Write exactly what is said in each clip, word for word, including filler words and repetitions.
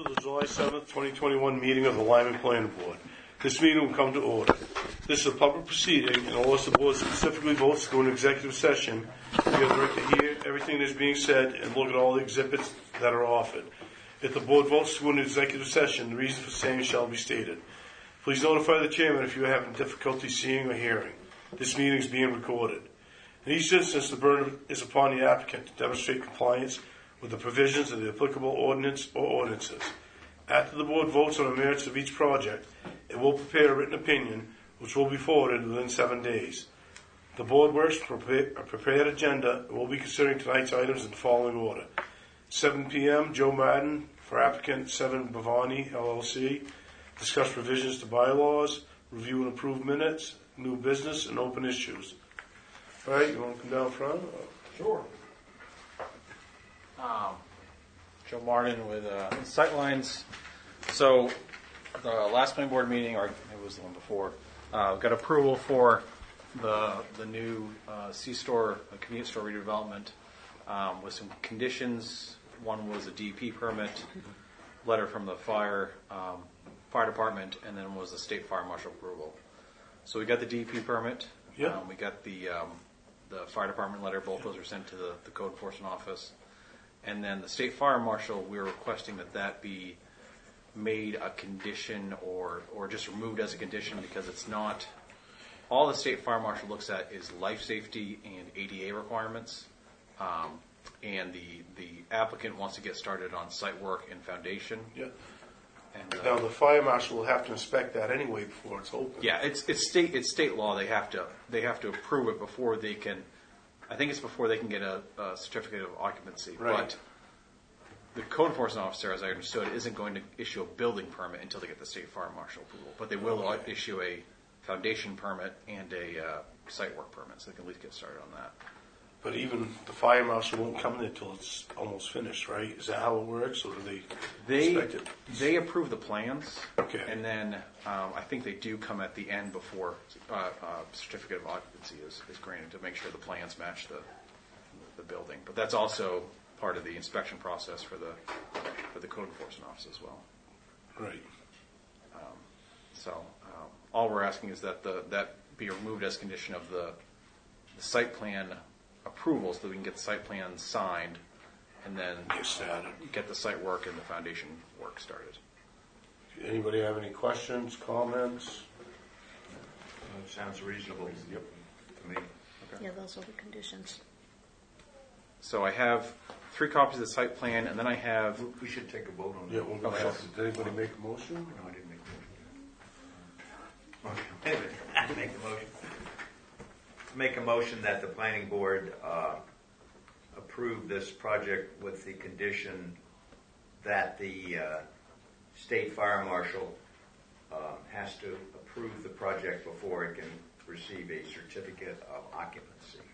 to the July seventh, twenty twenty-one meeting of the Lyman Planning Board. This meeting will come to order. This is a public proceeding, and unless the board specifically votes to go into executive session, you have the right to hear everything that is being said and look at all the exhibits that are offered. If the board votes to go into executive session, the reason for same shall be stated. Please notify the chairman if you are having difficulty seeing or hearing. This meeting is being recorded. In each instance, the burden is upon the applicant to demonstrate compliance with the provisions of the applicable ordinance or ordinances. After the board votes on the merits of each project, it will prepare a written opinion, which will be forwarded within seven days. The board works to prepare a prepared agenda and will be considering tonight's items in the following order. seven p.m., Joe Madden for applicant seven Bhavani, L L C. Discuss revisions to bylaws, review and approve minutes, new business, and open issues. All right, you want to come down front? Sure. Um, Joe Martin with uh, Sightlines. So the last planning board meeting, or it was the one before, uh, got approval for the the new uh, C-store, uh, convenience store redevelopment um, with some conditions. One was a D E P permit, letter from the fire um, fire department, and then was the state fire marshal approval. So we got the D E P permit. Yeah. Um, we got the um, the fire department letter. Both those were sent to the, the code enforcement office. And then the state fire marshal, we're requesting that that be made a condition or or just removed as a condition because it's not. All the state fire marshal looks at is life safety and A D A requirements. Um, and the the applicant wants to get started on site work and foundation. Yeah. And, uh, Now, the fire marshal will have to inspect that anyway before it's open. Yeah, it's it's state it's state law. They have to they have to approve it before they can. I think it's before they can get a, a certificate of occupancy. Right. But the code enforcement officer, as I understood, isn't going to issue a building permit until they get the state fire marshal approval. But they will Okay. issue a foundation permit and a uh, site work permit, so they can at least get started on that. But even the fire marshal won't come in until it's almost finished, right? Is that how it works, or do they, They inspect it? they approve the plans, Okay. and then um, I think they do come at the end before uh, uh, certificate of occupancy is, is granted to make sure the plans match the the building. But that's also part of the inspection process for the for the code enforcement office as well. Right. Um, so um, all we're asking is that the that be removed as condition of the, the site plan approval, so that we can get the site plan signed, and then Get started. get the site work and the foundation work started. Anybody have any questions, comments? That sounds reasonable. Yep. To me. Okay. Yeah, those are the conditions. So I have three copies of the site plan, and then I have. We should take a vote on that. Yeah, we'll go Okay. ahead. Did anybody make a motion? No, I didn't make the motion. Okay. I make the motion. Make a motion that the planning board uh, approve this project with the condition that the uh, state fire marshal uh, has to approve the project before it can receive a certificate of occupancy.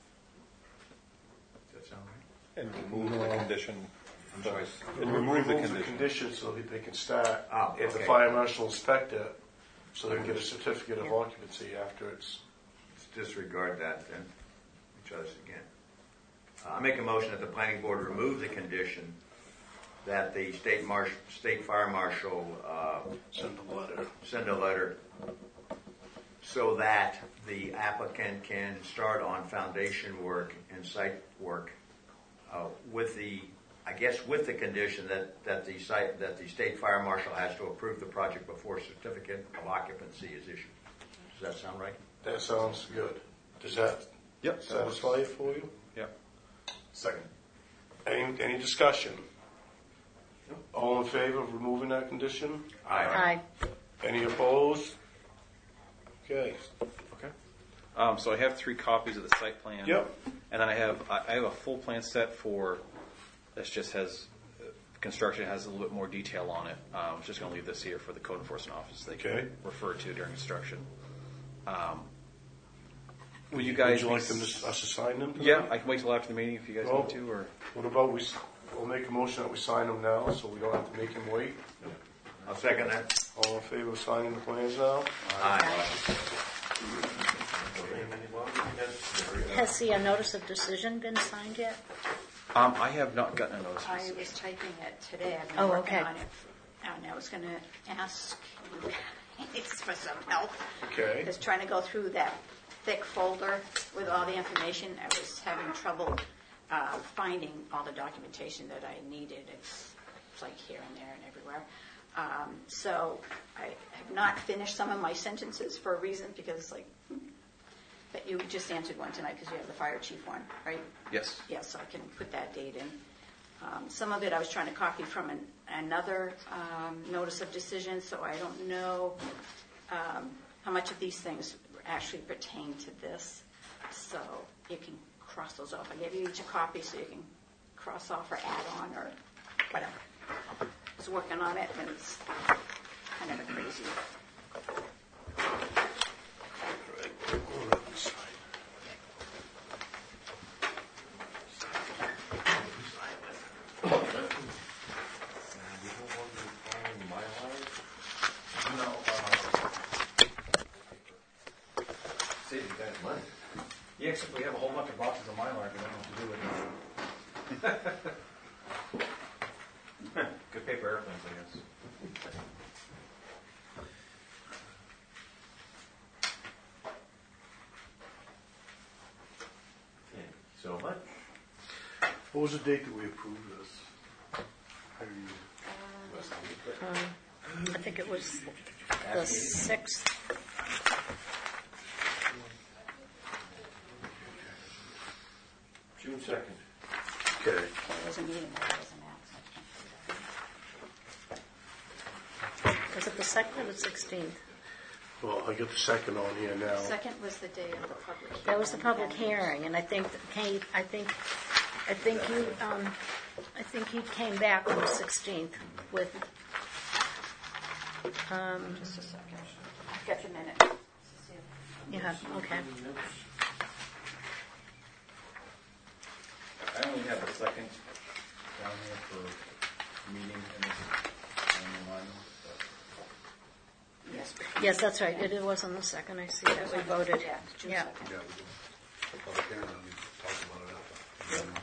Does that sound right? And remove the condition. I'm sorry. And remove the Remove condition. condition so that they can start. Oh, If the okay. fire marshal inspect it, so they can get a certificate of occupancy after it's. Let's disregard that then. Try this again. Uh, I make a motion that the planning board remove the condition that the state marsh, state fire marshal uh, Send a letter. send a letter so that the applicant can start on foundation work and site work uh, with the, I guess, with the condition that, that the site that the state fire marshal has to approve the project before a certificate of occupancy is issued. Does that sound right? That sounds good. Does that Yep. satisfy it for you? Yep. Second. Any, any discussion? All in favor of removing that condition? Aye. Any opposed? Okay. Okay. Um, so I have three copies of the site plan. Yep. And then I have I I have a full plan set for. This just has uh, construction has a little bit more detail on it. Um, I'm just going to leave this here for the code enforcement office. They can Okay. refer to during construction. Um, will you guys? Would you like them to, us to sign them? tonight? Yeah, I can wait till after the meeting if you guys Well- want to, or What about we, s- we'll make a motion that we sign them now, so we don't have to make him wait. I'll second that. All in favor of signing the plans now? Aye. Has the uh, notice of decision been signed yet? Um, I have not gotten a notice. I was typing it today. I've been Oh, working okay. on it. And I was going to ask you guys for some help. Okay. Just trying to go through that thick folder with all the information. I was having trouble uh, finding all the documentation that I needed. It's, it's like here and there and everywhere. Um, so I have not finished some of my sentences for a reason, because like, but you just answered one tonight because you have the fire chief one, right? Yes. Yeah, so I can put that date in. Um, some of it I was trying to copy from an, another um, notice of decision, so I don't know um, how much of these things actually pertain to this. So you can cross those off. I gave you each a copy so you can cross off or add on or whatever. I was working on it, and it's kind of a crazy. No. Uh, see, you guys money. Yeah, except we have a whole bunch of boxes of Mylar, but I don't know what to do with them. Good paper airplanes, I guess. So much. What was the date that we approved this? How do you- Um, I think it was the sixth. June second. Okay. There was a meeting that I wasn't at. Was it the second or the sixteenth? Well, I got the second on here now. Second was the day of the public hearing. That was the public hearing, and I think, that Kate, I think, I think you, um, I think you came back on the sixteenth with, um, Just a second. I've got your minute. yeah, okay. I only have a second down here for meeting in this online. Yes. Yes, that's right, it was on the second, I see that we voted. Yeah, June Yeah. second. Yeah, we do. The public hearing, and we talk about it after.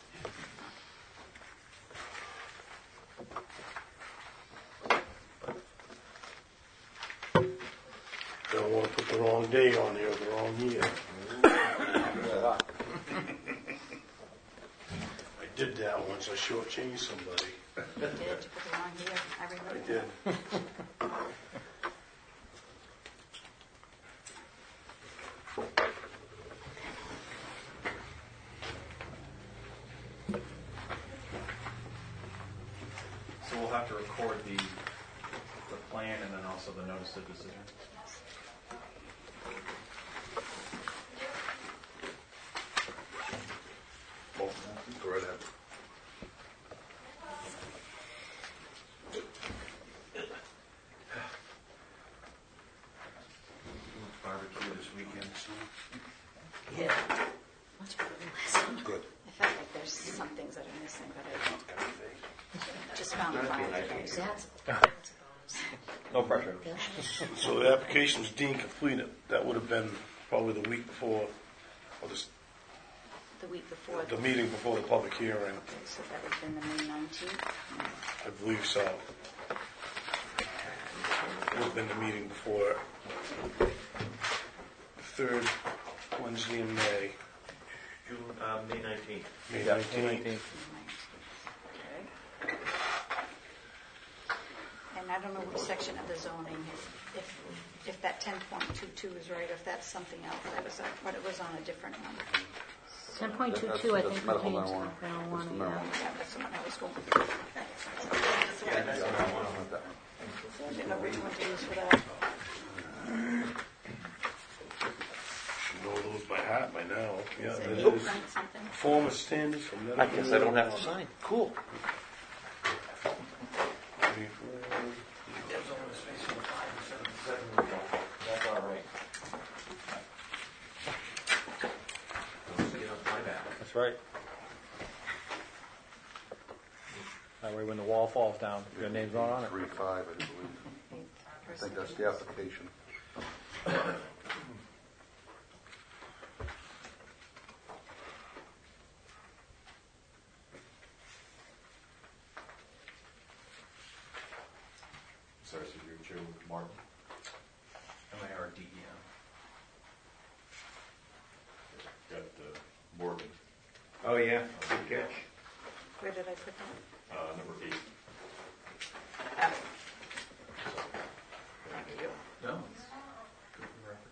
Don't want to put the wrong day on here or the wrong year. I did that once. I shortchanged somebody. You did, you put the wrong year. I remember. I did. So we'll have to record the, the plan and then also the notice of decision. Well, go right ahead. Barbecue this weekend. Yeah. Much better than last time. Good. I felt like there's some things that are missing, but I don't. Just found the file. That's, that's a bonus. No pressure. So the application's deemed completed. That would have been probably the week before, or the, The week before. the meeting before the public hearing. Okay, so that would have been the May nineteenth. I believe so. It would have been the meeting before the third Wednesday in May, June, uh, May nineteenth. May nineteenth. Okay. And I don't know which section of the zoning, if, if, if that ten point two two is right, if that's something else. That was, a- but it was on a different one. Ten point two two, I That's think, medical pertains to marijuana. That's the marijuana, yeah. marijuana. Yeah, that's the one I was going with. That's what I that's was- the one I want that one. so I didn't know which one to use for that. Should know those by heart by now. Yeah, Is it it is. eight point something? Form of standards from medical. I guess I don't have to sign. Cool. That's all right. Don't get off my back. That's right. That way when the wall falls down, your name's not on it. Three, five, I believe. I think that's the application. put that? Uh, number eight. Ah. There you go. No, it's good for the record.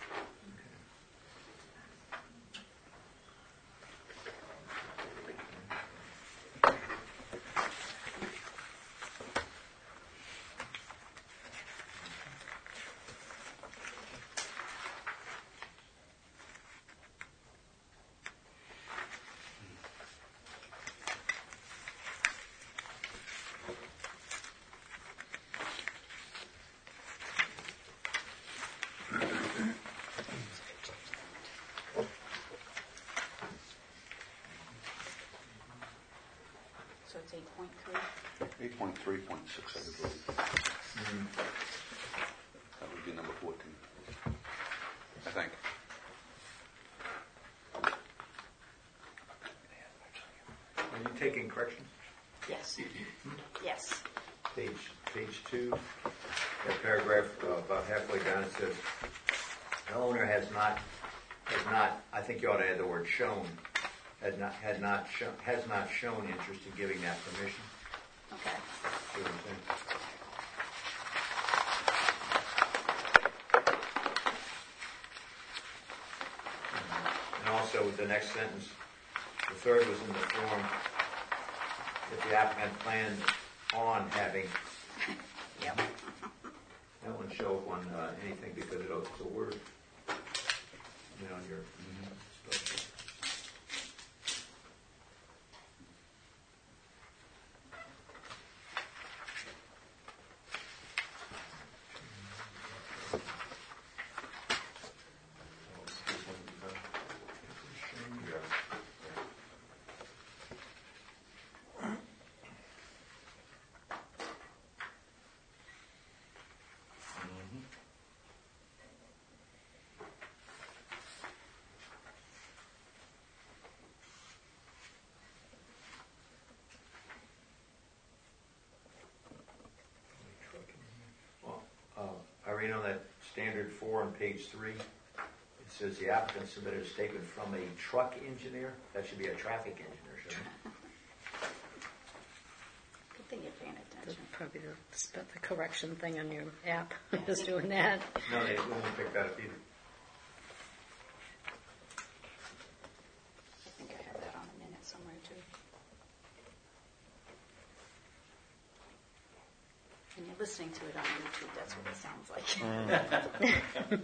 So it's eight point three. Eight point three point six, I believe. That would be number fourteen, I think. Are you taking corrections? Yes. Yes. Page, page two, that paragraph, uh, about halfway down, it says, the owner has not, has not, I think you ought to add the word shown, had not, had not shown, has not shown interest in giving that permission. Okay. See what I'm saying? And also, the next sentence, the third was in the form, if the applicant planned on having, Yep. that one show up on uh, anything because it- it's a word, you know, your. Well, uh, Irene, on that standard four on page three, it says the applicant submitted a statement from a truck engineer. That should be a traffic engineer, shouldn't it? Good thing you're paying attention. Probably the, sp- the correction thing on your app is doing that. No, they won't pick that up either. I think I have that on a minute somewhere too. When you're listening to it on YouTube, that's what it sounds like.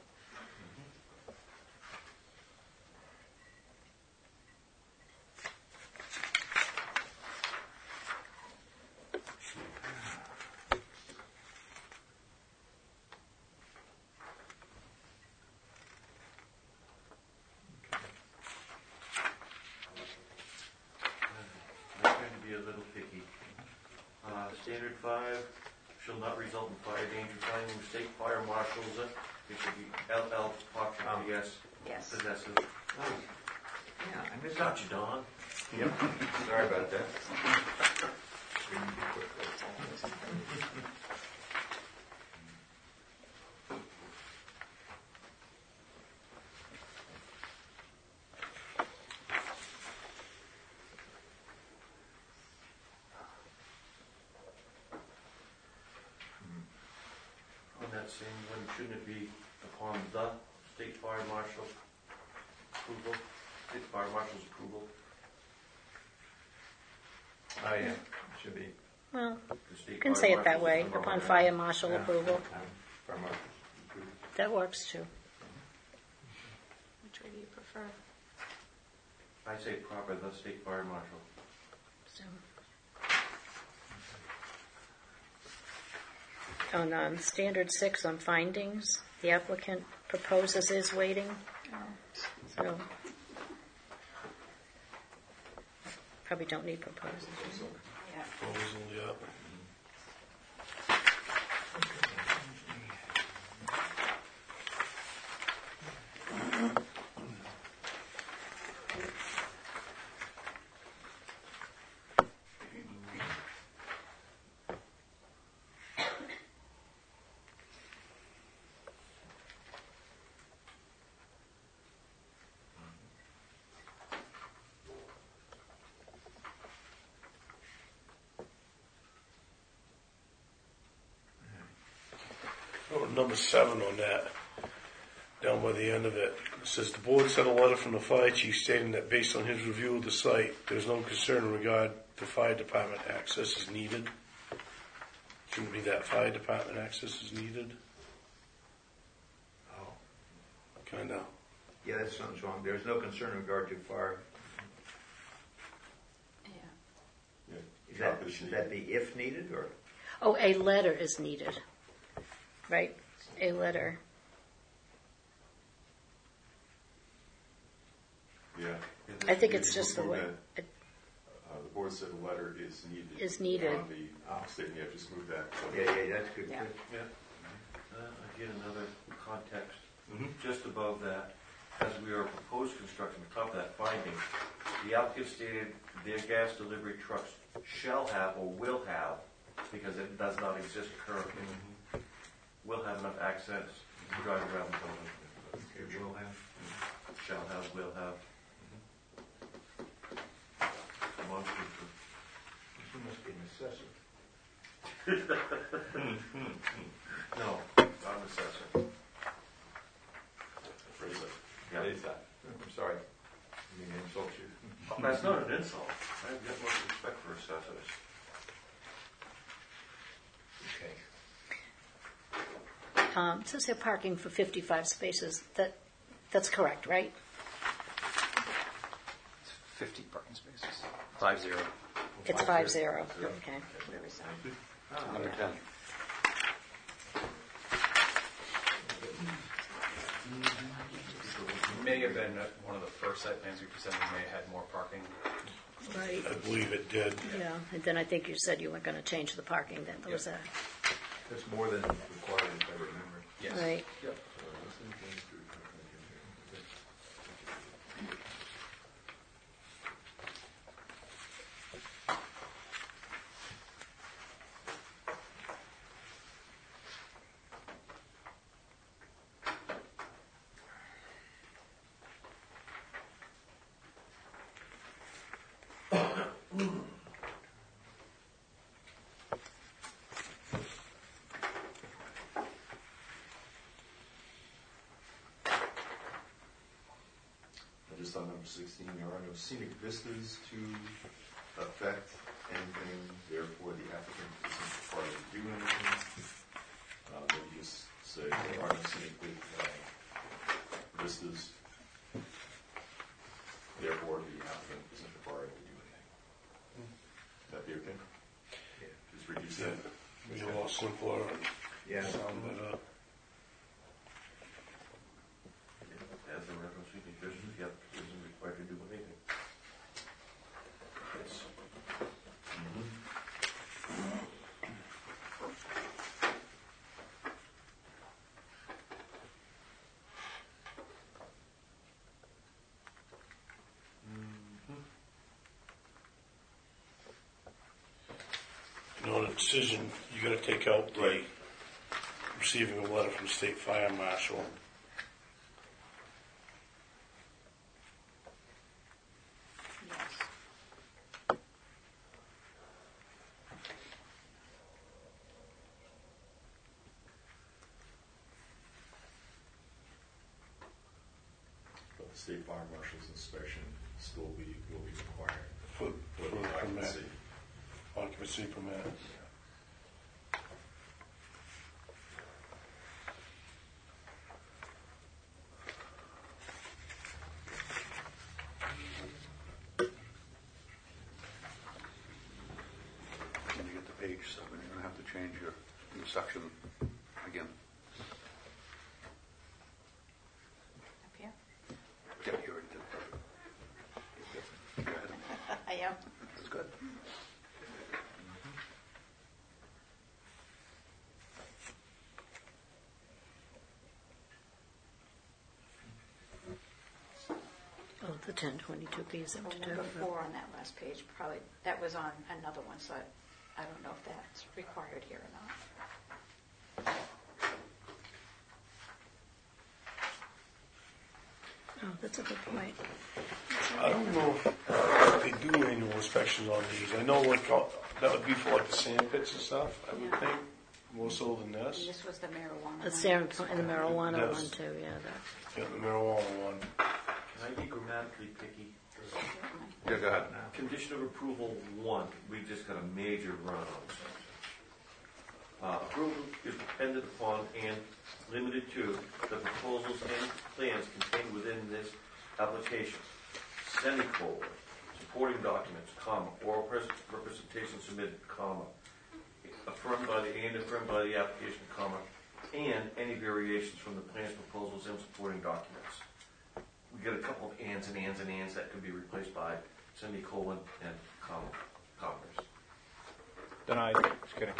I'm trying to be a little picky. Uh, standard five shall not result in fire danger finding state fire marshals. uh, It should be L L apostrophe S. Yes. Possessive. Oh, yeah, I missed Got you, Don. Yep. Sorry about that. On that same one, shouldn't it be upon the state fire marshal approval? State fire marshal's approval. Oh, yeah, it should be. Well, The state you can fire say it that marshal's way, number upon one. fire marshal Yeah. approval. Um, Fire marshal's approved. That works too. Which way do you prefer? I say proper, the state fire marshal. So. On um, standard six on findings, the applicant proposes is waiting. So probably don't need proposes. Yeah. Proposal, yeah. number seven on that, down by the end of it. It says, the board sent a letter from the fire chief stating that based on his review of the site, there's no concern in regard to fire department access is needed. Shouldn't be that fire department access is needed. Oh, Kinda. yeah, that's something's wrong. There's no concern in regard to fire. Yeah. Is that, should that be if needed, or? Oh, a letter is needed, right? A letter. Yeah. I think it's just the Before way, that, it Uh, the board said a letter is needed. is needed. On the uh, statement, yeah, just move that. So- Yeah, yeah, that's good. Yeah. Yeah. Uh, Again, another context. Just above that, as we are proposed construction, the top of that finding, the applicant stated their gas delivery trucks shall have or will have, because it does not exist currently, will have enough access to drive around the building. Okay, we'll have. Shall have, will have. Demonstrative. This must be an assessor. No, not an assessor. Phrase it. Yeah. Phrase that. I'm sorry. I mean, insult you. That's not an insult. I have the utmost respect for assessors. Okay. Um, it says here parking for fifty-five spaces. That, that's correct, right? It's fifty parking spaces. Five zero. It's five zero. Okay. Where is that? Number ten. May have been uh, one of the first site plans we presented, may have had more parking. Right. I believe it did. Yeah, and then I think you said you weren't going to change the parking then. There was a, That's more than required, if I remember. Yes. right. Yep. Just on number sixteen, there are no scenic vistas to affect anything, therefore the applicant isn't required to do anything. Uh, Maybe just say there are no scenic uh, vistas, therefore the applicant isn't required to do anything. Would that be okay? Yeah. Just reduce Yeah. that. Be a lot simpler and Yeah. sound better. As a reference, we think this is, yep, isn't required to do anything. Yes. You know, the decision, you gotta take out the receiving a letter from the state fire marshal. Yes. But the state fire marshal's inspection still be, will be required For, for for the the permit, occupancy. occupancy permit. When you get to page seven, you're going to have to change your, your section again. Up here? Yeah, you already did it. Go ahead. I am. That's good. Oh, the ten twenty-two P is Well, empty. number four on that last page, probably, that was on another one, so I, I don't know if that's required here or not. Oh, that's a good point. I don't know if they do annual inspections on these. I know like, uh, that would be for like the sand pits and stuff, I would Yeah. think. more so than And this. this was the marijuana. The one. Sarah, and the marijuana Yes. one too, yeah, that. Yeah, the marijuana one. Can I be grammatically picky? Certainly. Yeah, go ahead. Condition of approval one, we just got a major run on this. Uh, approval is dependent upon and limited to the proposals and plans contained within this application. Semicolon, supporting documents, comma, oral pres- representation submitted, comma, affirmed by the, and affirmed by the application, comma, and any variations from the plans, proposals, and supporting documents. We get a couple of ands and ands and ands that could be replaced by semicolon and comma, commas. Then I, just kidding.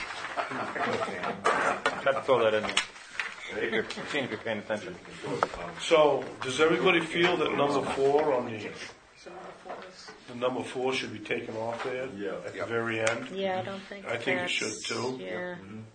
Tried to throw that in there. See if you're, seeing if you're paying attention. So, does everybody feel that number four on the, So number four is, the number four should be taken off there? Yeah. At the Yeah. very end? Yeah, I don't think I think it that's- should, too. Yeah.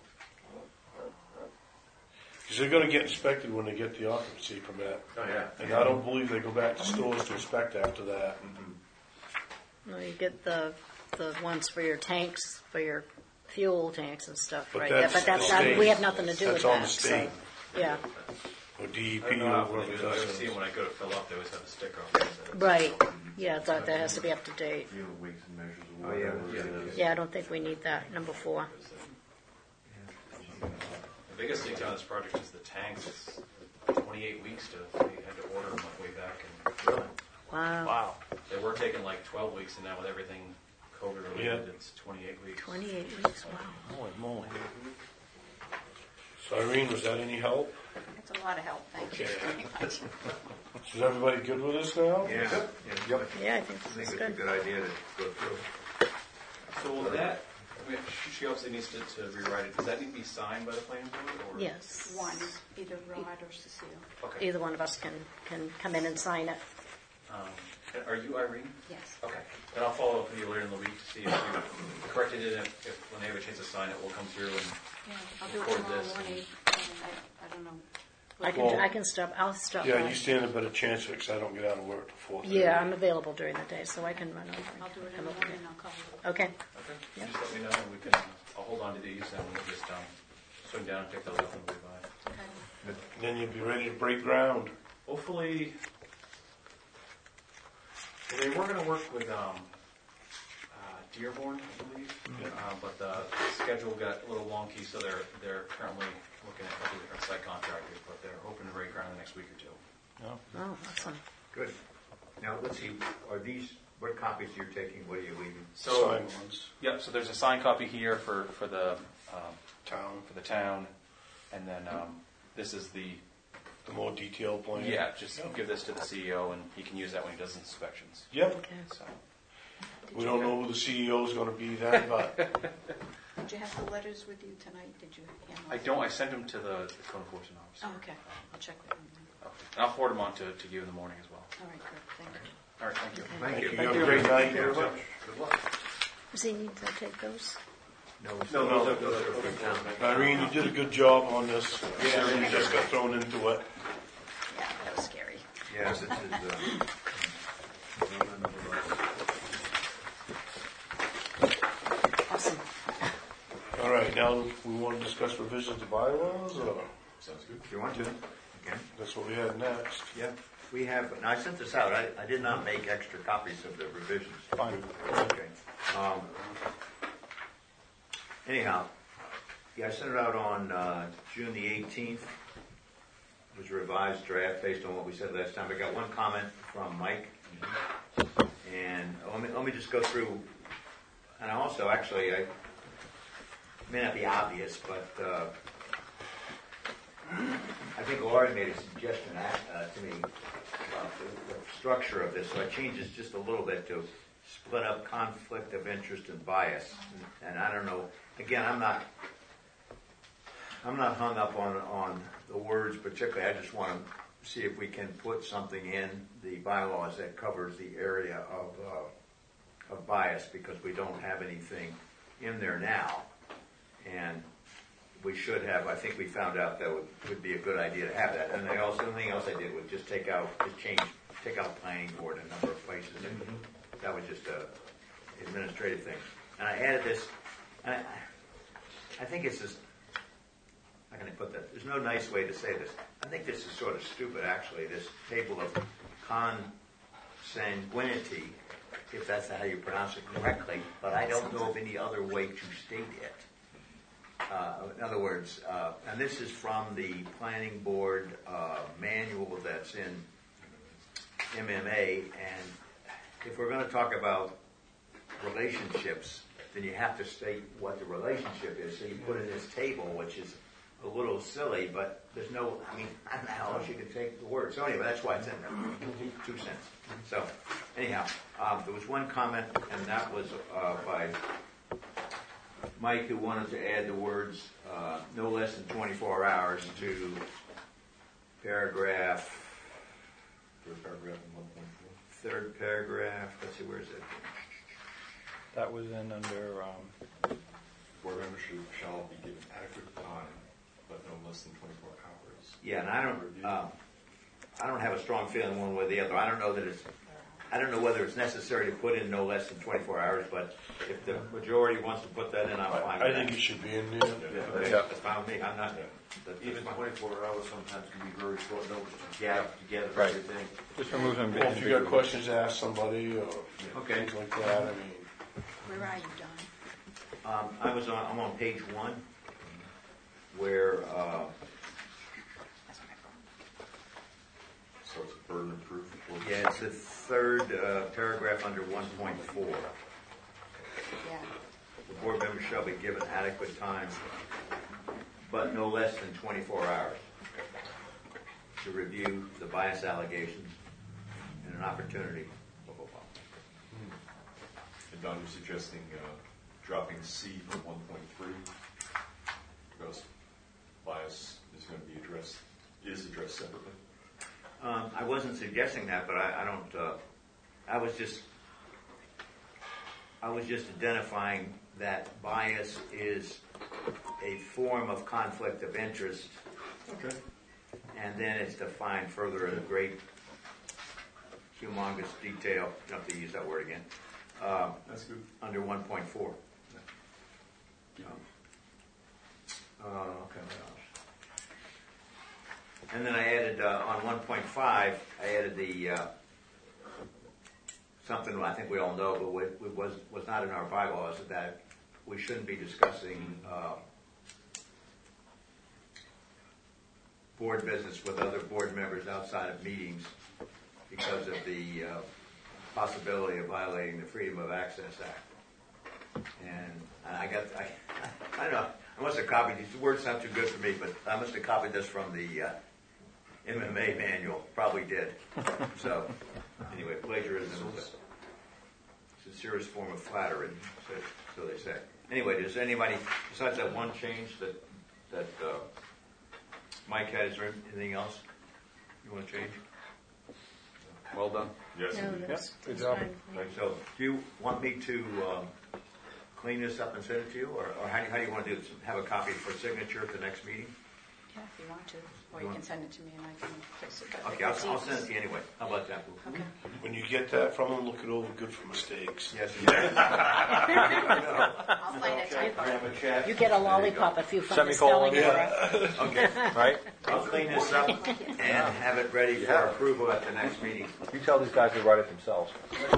Because they're gonna get inspected when they get the occupancy permit. Oh, yeah. And I don't believe they go back to stores to inspect after that. No, you get the, the ones for your tanks, for your fuel tanks and stuff, But right? that's Yeah, but that's the not, state. we have nothing to do with That's that. on the state. So, yeah, Or D E I P don't know or how whoever they do it. I does always see it. them when I go to fill up, they always have a sticker on it. right. Yeah, that, that has to be up to date. You know, weights and measures or Oh, yeah, whatever it is. Yeah, I don't think we need that, number four. The biggest thing on this project is the tanks. It's twenty-eight weeks to, we had to order them like way back. And Wow, wow. They were taking like twelve weeks, and now with everything COVID related, Yeah. it's twenty-eight weeks. twenty-eight weeks, wow. Holy moly. So Irene, was that any help? it's a lot of help, thank you very much. Is everybody good with this now? Yeah, yeah. Yep. Yeah, I think I think this is it's a good. good idea to go through. So will that, I mean, she- she obviously needs to, to rewrite it. Does that need to be signed by the planning board? Or? Yes. One, either Rod or Cecile. Okay. Either one of us can, can come in and sign it. Um, and are you Irene? Yes. Okay. Then I'll follow up with you later in the week to see if you corrected it. If, if when they have a chance to sign it, we'll come through and Yeah, I'll do it Record tomorrow this. morning. I, I don't know. I can, Well- I can stop, I'll stop Yeah, by. you stand a better chance because I don't get out of work till four thirty. Yeah, I'm available during the day, so I can run over. I'll do it in Come the over morning, here. I'll call you. Okay, okay, Yeah. just let me know and we can. I'll hold on to these and we'll just um, swing down and pick those up when we buy. Okay. Then you'll be ready to break ground. Hopefully, well, they were going to work with um, uh, Dearborn, I believe, uh, but the schedule got a little wonky, so they're they're currently looking at a couple different site contractors, but they're hoping to break ground in the next week or two. oh, awesome. Good. Now, let's see, are these, what copies you're taking, what are you leaving? So, Signed ones. yep. So there's a signed copy here for for the um, Town, for the town, and then um, this is the the more detailed plan. yeah. Just give this to the C E O, and he can use that when he does inspections. Yep. Okay. So. We don't know who the C E O is going to be then, but Did you have the letters with you tonight? Did you handle I it? don't. I sent them to the, the code enforcement officer. Oh, okay. I'll check with them then. Okay. And I'll forward them on to, to you in the morning as well. All right, good, thank you. All right. Thank you. Thank you. you have a great night. Good luck. Does he need to take those? No, No, no, those are- those are from town. Irene, you did a good job on this. Yeah, you just got thrown into it. Yeah, that was scary. Yes, this is, uh, Awesome. All right, now we want to discuss revisions to bylaws, or Sounds good. if you want to, okay. that's what we had next? Yeah, we have, and I sent this out, I, I did not make extra copies of the revisions. Fine. Okay. Um, Anyhow, yeah, I sent it out on uh, June the eighteenth. It was a revised draft based on what we said last time. I got one comment from Mike. And let me, let me just go through, and I also, actually, I, it may not be obvious, but uh, I think Laurie made a suggestion uh, to me about the, the structure of this, so I changed this just a little bit to split up conflict of interest and bias. And, and I don't know, again, I'm not, I'm not hung up on, on the words particularly. I just want to see if we can put something in the bylaws that covers the area of, uh, of bias, because we don't have anything in there now. And we should have, I think we found out that would, would be a good idea to have that. And I also, the only thing else I did was just take out, just change, take out planning board in a number of places. And that was just a administrative thing. And I added this, and I, I think it's just, how can I put that? There's no nice way to say this. I think this is sort of stupid, actually, this table of consanguinity, if that's how you pronounce it correctly, but I don't know of any other way to state it. Uh, in other words, uh, and this is from the planning board uh, manual that's in M M A, and if we're going to talk about relationships, then you have to state what the relationship is. So you put in this table, which is a little silly, but there's no, I mean, I don't know how else you can take the word. So anyway, that's why it's in there. Two cents. So anyhow, um, there was one comment, and that was uh, by Mike, who wanted to add the words uh, no less than twenty-four hours to paragraph, Third paragraph in one point four. third paragraph, let's see, where is it? That was in under, um, Board members should- shall be given adequate time, but no less than twenty-four hours. Yeah, and I don't, um, I don't have a strong feeling one way or the other. I don't know that it's, I don't know whether it's necessary to put in no less than twenty-four hours, but if the majority wants to put that in, I'm fine I with think that. it should be in there. Okay, Yeah. that's fine with me. I'm not, that's Even fine. twenty-four hours sometimes can be very short notice to gather together Right. everything. just remove them. Well, if you got questions, ask somebody or Okay. things like that. I mean, Where are you, Don? Um, I was on, I'm on page one, where, uh, So it's a burden of proof. for- yeah, it's the third uh, paragraph under one point four. Yeah. The board members shall be given adequate time, but no less than twenty-four hours, to review the bias allegations and an opportunity, blah, blah, blah. And Don, you're suggesting uh, dropping C from one point three because bias is going to be addressed, is addressed separately. Um, I wasn't suggesting that, but I, I don't, uh, I was just, I was just identifying that bias is a form of conflict of interest, Okay. and then it's defined further in great, humongous detail, you don't have to use that word again, um, That's good. under one point four. Yeah. Uh, okay, what else? And then I added, uh, on one point five, I added the, uh, something I think we all know, but wa- wa- was, was not in our bylaws, that we shouldn't be discussing, uh, board business with other board members outside of meetings because of the, uh, possibility of violating the Freedom of Access Act. And I got, I, I don't know, I must have copied, these words sound too good for me, but I must have copied this from the uh, M M A manual, probably did. So, anyway, plagiarism is a sincerest form of flattery, so, so they say. Anyway, does anybody, besides that one change that, that uh, Mike had, is there anything else you want to change? Well done. Yes, No, indeed. that's, Good that's job. fine. So, do you want me to um, clean this up and send it to you, or, or how, do you, how do you want to do this? Have a copy for signature at the next meeting? Yeah, if you want to, or You you want- can send it to me and I can fix it. but Okay, I'll, it's I'll easy. send it to you anyway. How about that? Okay. when you get that from them, look it over, good for mistakes. Yes. I'll find a typo. Have a chat. You get a lollipop if you find a Semicolon. spelling error. Okay. Right? I'll clean this up and have it ready for approval at the next meeting. You tell these guys to write it themselves.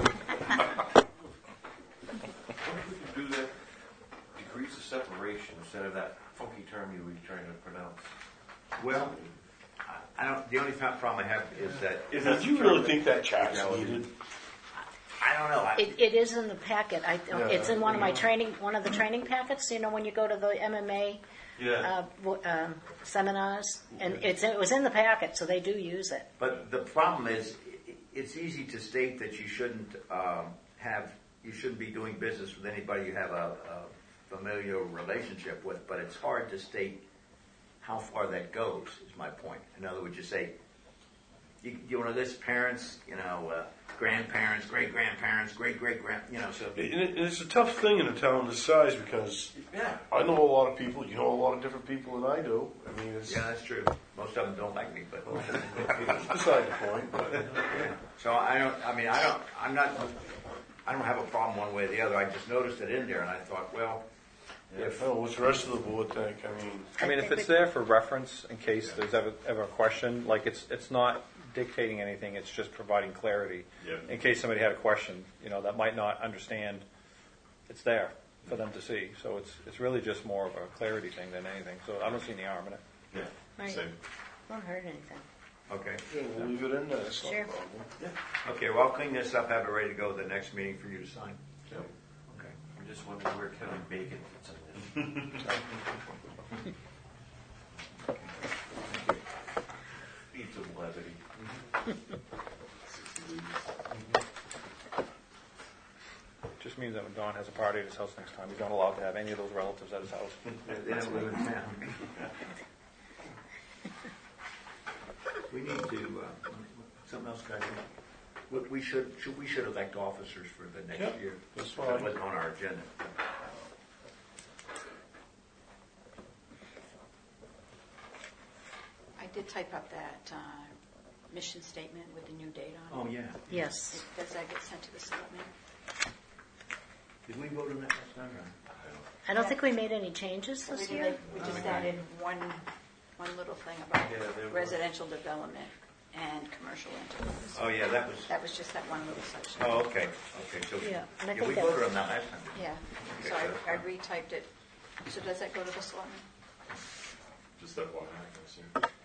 Do that degrees of separation instead of that funky term you were trying to pronounce. Well, I don't. The only problem I have is that If do you really think that chart's needed? I don't know. I, It, it is in the packet. I, it's in one of my training, one of the training packets. You know, when you go to the M M A Yeah. uh, wo- um, seminars, and it's it was in the packet, so they do use it. but the problem is, i- it's easy to state that you shouldn't um, have. You shouldn't be doing business with anybody you have a, a familial relationship with. But it's hard to state how far that goes. Is my point. In other words, you say you, you want to list parents, you know, uh, grandparents, great grandparents, great great grand, you know. So And it- and it's a tough thing in a town this size because yeah, I know a lot of people, you know a lot of different people than I do. I mean, it's, yeah, that's true. Most of them don't like me, but it's beside the point. But yeah. So I don't. I mean, I don't. I'm not. I don't have a problem one way or the other. I just noticed it in there, and I thought, well, If, Oh, what's the rest of the board think? I mean, I mean, if it's there for reference, in case there's ever, ever a question, like it's, it's not dictating anything, it's just providing clarity. Yeah. In case somebody had a question, you know, that might not understand, it's there for them to see. So it's, it's really just more of a clarity thing than anything. So I don't see any harm in it. Yeah, Right. same. Won't hurt anything. okay. yeah, we'll leave it in there. It's not a Sure. problem. Okay, well, I'll clean this up, have it ready to go to the next meeting for you to sign. Yep. Okay. I'm just wondering where Kevin Bacon fits in this. Need some levity. Just means that when Don has a party at his house next time, he's not allowed to have any of those relatives at his house. They don't live in town. We need to, uh, something else, guys? We- We should, should, we should elect officers for the next Yep, year. that's That fine. wasn't on our agenda. I did type up that uh, mission statement with the new date on it. Oh, yeah. Yes. Does that get sent to the selectmen? Did we vote on that last time? or- I don't think we made any changes We this did- year. We just added one, one little thing about Yeah, there were- residential development and commercial enterprise. Oh, yeah, that was, That was just that one little section. oh, okay, okay, so, Yeah, and I yeah, think we that- voted on that last time. didn't we? Yeah, Okay, so I that's I fine. retyped it. So does that go to the selectmen? Just that one, I assume.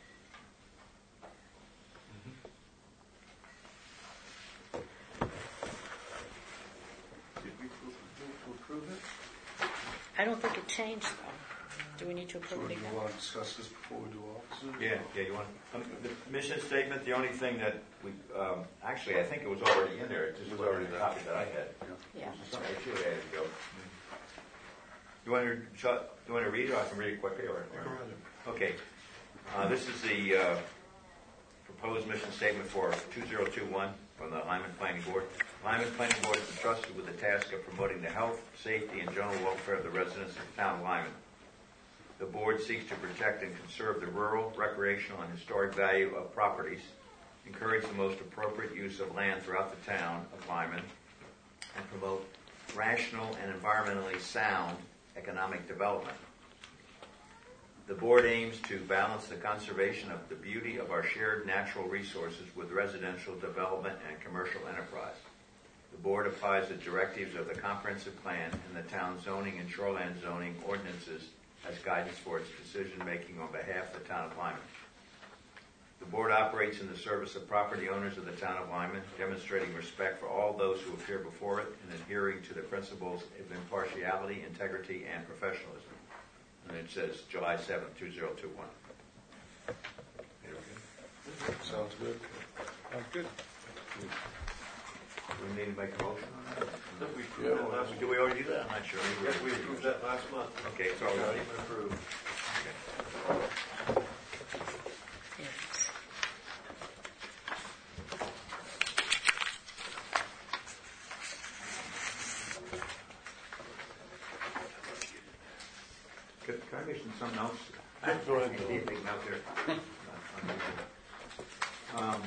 Did we approve to approve it? I don't think it changed though. Do we need to So approve do it you again? want to discuss this before we do officers? Yeah, yeah, you want, um, the mission statement, the only thing that we, um, actually, I think it was already in there, it just It was wasn't already the there. copy that I had. Yeah. This is something I should have added, Joe. You want to, shut- you want to read it, or I can read it quickly, or? Okay, uh, this is the, uh, proposed mission statement for two zero two one from the Lyman Planning Board. Lyman Planning Board is entrusted with the task of promoting the health, safety, and general welfare of the residents of the town of Lyman. The board seeks to protect and conserve the rural, recreational, and historic value of properties, encourage the most appropriate use of land throughout the town of Lyman, and promote rational and environmentally sound economic development. The board aims to balance the conservation of the beauty of our shared natural resources with residential development and commercial enterprise. The board applies the directives of the comprehensive plan and the town zoning and shoreline zoning ordinances as guidance for its decision-making on behalf of the town of Lyman. The board operates in the service of property owners of the town of Lyman, demonstrating respect for all those who appear before it and adhering to the principles of impartiality, integrity, and professionalism. And it says July seventh, two thousand twenty-one. Sounds good. Sounds good. Do we need to make a motion on that? I think we approved it last, Did we already do that? I'm not sure. Maybe yes, we approved that last month. Okay, it's all It's ready. been approved. Yes. Could, can I mention something else? Yeah, go ahead, I Bill. see a big note there. Um,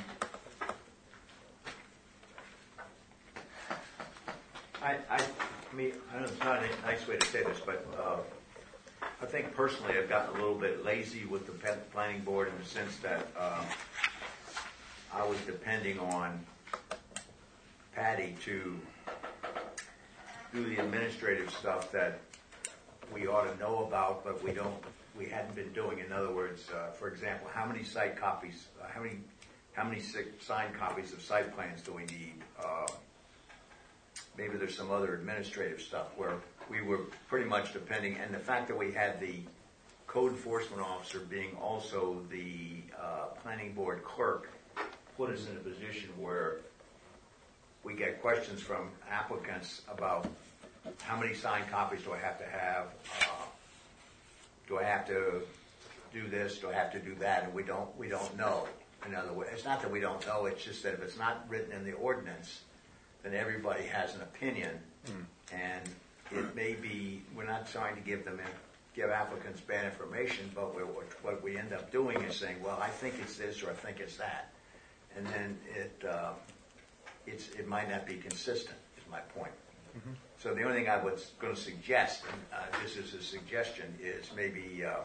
I, I, I mean, I know it's not a nice way to say this, but, uh, I think personally I've gotten a little bit lazy with the pe- planning board in the sense that, uh, I was depending on Patty to do the administrative stuff that we ought to know about, but we don't, we hadn't been doing. In other words, uh, for example, how many site copies, uh, how many, how many si- signed copies of site plans do we need? Uh, maybe there's some other administrative stuff where we were pretty much depending, and the fact that we had the code enforcement officer being also the uh, planning board clerk put us in a position where we get questions from applicants about how many signed copies do I have to have? Uh, do I have to do this? Do I have to do that? And we don't, we don't know. In other words, it's not that we don't know. It's just that if it's not written in the ordinance, then everybody has an opinion, and it may be we're not trying to give them give applicants bad information, but we're, what we end up doing is saying, well, I think it's this or I think it's that, and then it uh, it's it might not be consistent. Is my point. So the only thing I was going to suggest, and uh, this is a suggestion, is maybe uh,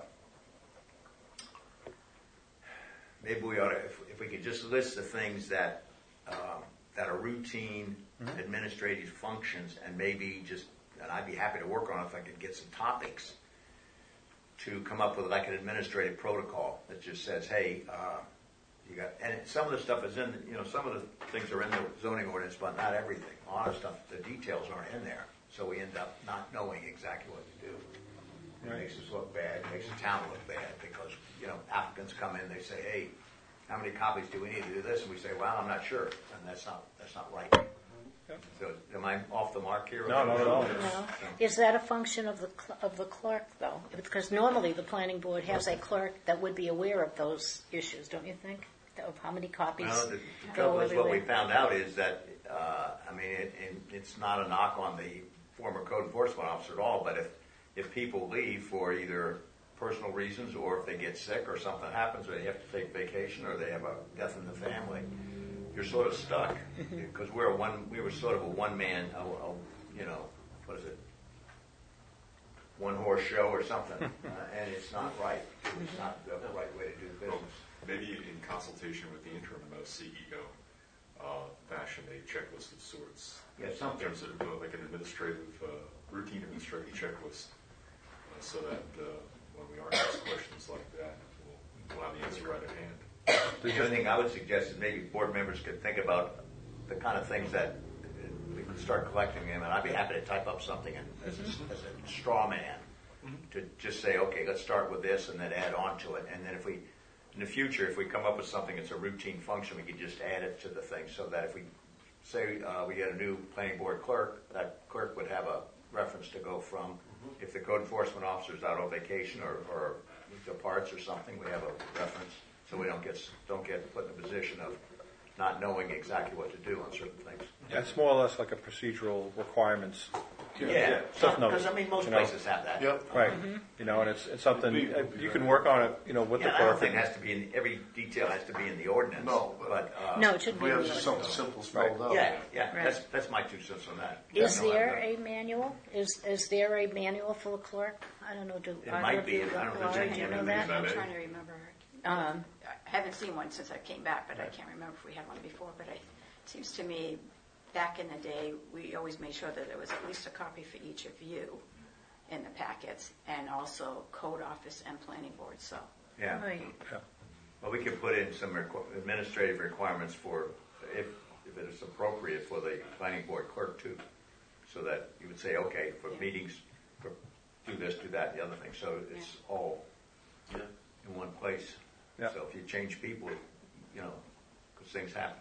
maybe we ought to, if, if we could just list the things that um, that are routine administrative functions, and maybe just, and I'd be happy to work on it if I could get some topics to come up with like an administrative protocol that just says, hey, uh, you got, and some of the stuff is in, you know, some of the things are in the zoning ordinance, but not everything. A lot of stuff, the details aren't in there, so we end up not knowing exactly what to do. It makes us look bad, it makes the town look bad, because, you know, applicants come in, they say, hey, how many copies do we need to do this? And we say, well, I'm not sure, and that's not, that's not right. So am I off the mark here? No, not at all. No. Is that a function of the cl- of the clerk, though? Because normally the planning board has a clerk that would be aware of those issues, don't you think? Of how many copies Well, the go trouble is, what we everywhere? found out is that, uh, I mean, it, it, it's not a knock on the former code enforcement officer at all, but if, if people leave for either personal reasons, or if they get sick, or something happens, or they have to take vacation, or they have a death in the family, you're sort of stuck, because we're a one, we were sort of a one-man, a, a, you know, what is it? One horse show or something, uh, and it's not right. It's not the right way to do business. Maybe in consultation with the interim uh, C E O, uh, fashion a checklist of sorts. Yeah, In something. terms of uh, like an administrative, uh, routine administrative checklist, uh, so that uh, when we are asked questions like that, we'll, we'll have the answer right at hand. The other thing I would suggest is maybe board members could think about the kind of things that uh, we could start collecting them, and I'd be happy to type up something and, as, a, as a straw man to just say, okay, let's start with this and then add on to it. And then if we, in the future, if we come up with something that's a routine function, we could just add it to the thing, so that if we say uh, we get a new planning board clerk, that clerk would have a reference to go from. If the code enforcement officer's out on vacation or, or departs or something, we have a reference. So we don't get don't get put in a position of not knowing exactly what to do on certain things. Yeah, it's more or less like a procedural requirements. Yeah, Stuff because notes, I mean most you know. places have that. Yep. Right. You know, and it's, it's something, uh, you can work on it, you know, with the Yeah, I don't clerk. think it has to be in every detail has to be in the ordinance. No, but- but uh, No, it should be. We have in the just ordinance. something simple spelled out. yeah, yeah, Right. that's that's my two cents on that. Is Yeah, no, there I- a manual? Is is there a manual for the clerk? I don't know. Do It either might of be. you I don't know if Laura, there's any do you know in that? there. I'm Is that trying to remember. Um, I haven't seen one since I came back, but I can't remember if we had one before. But I, it seems to me, back in the day, we always made sure that there was at least a copy for each of you in the packets, and also code office and planning board. So Yeah. right. Well, we could put in some requ- administrative requirements for, if, if it is appropriate, for the planning board clerk too. So that you would say, okay, for Yeah. meetings, for do this, do that, the other thing. So it's all Yeah. in one place. Yeah. So if you change people, you know, because things happen.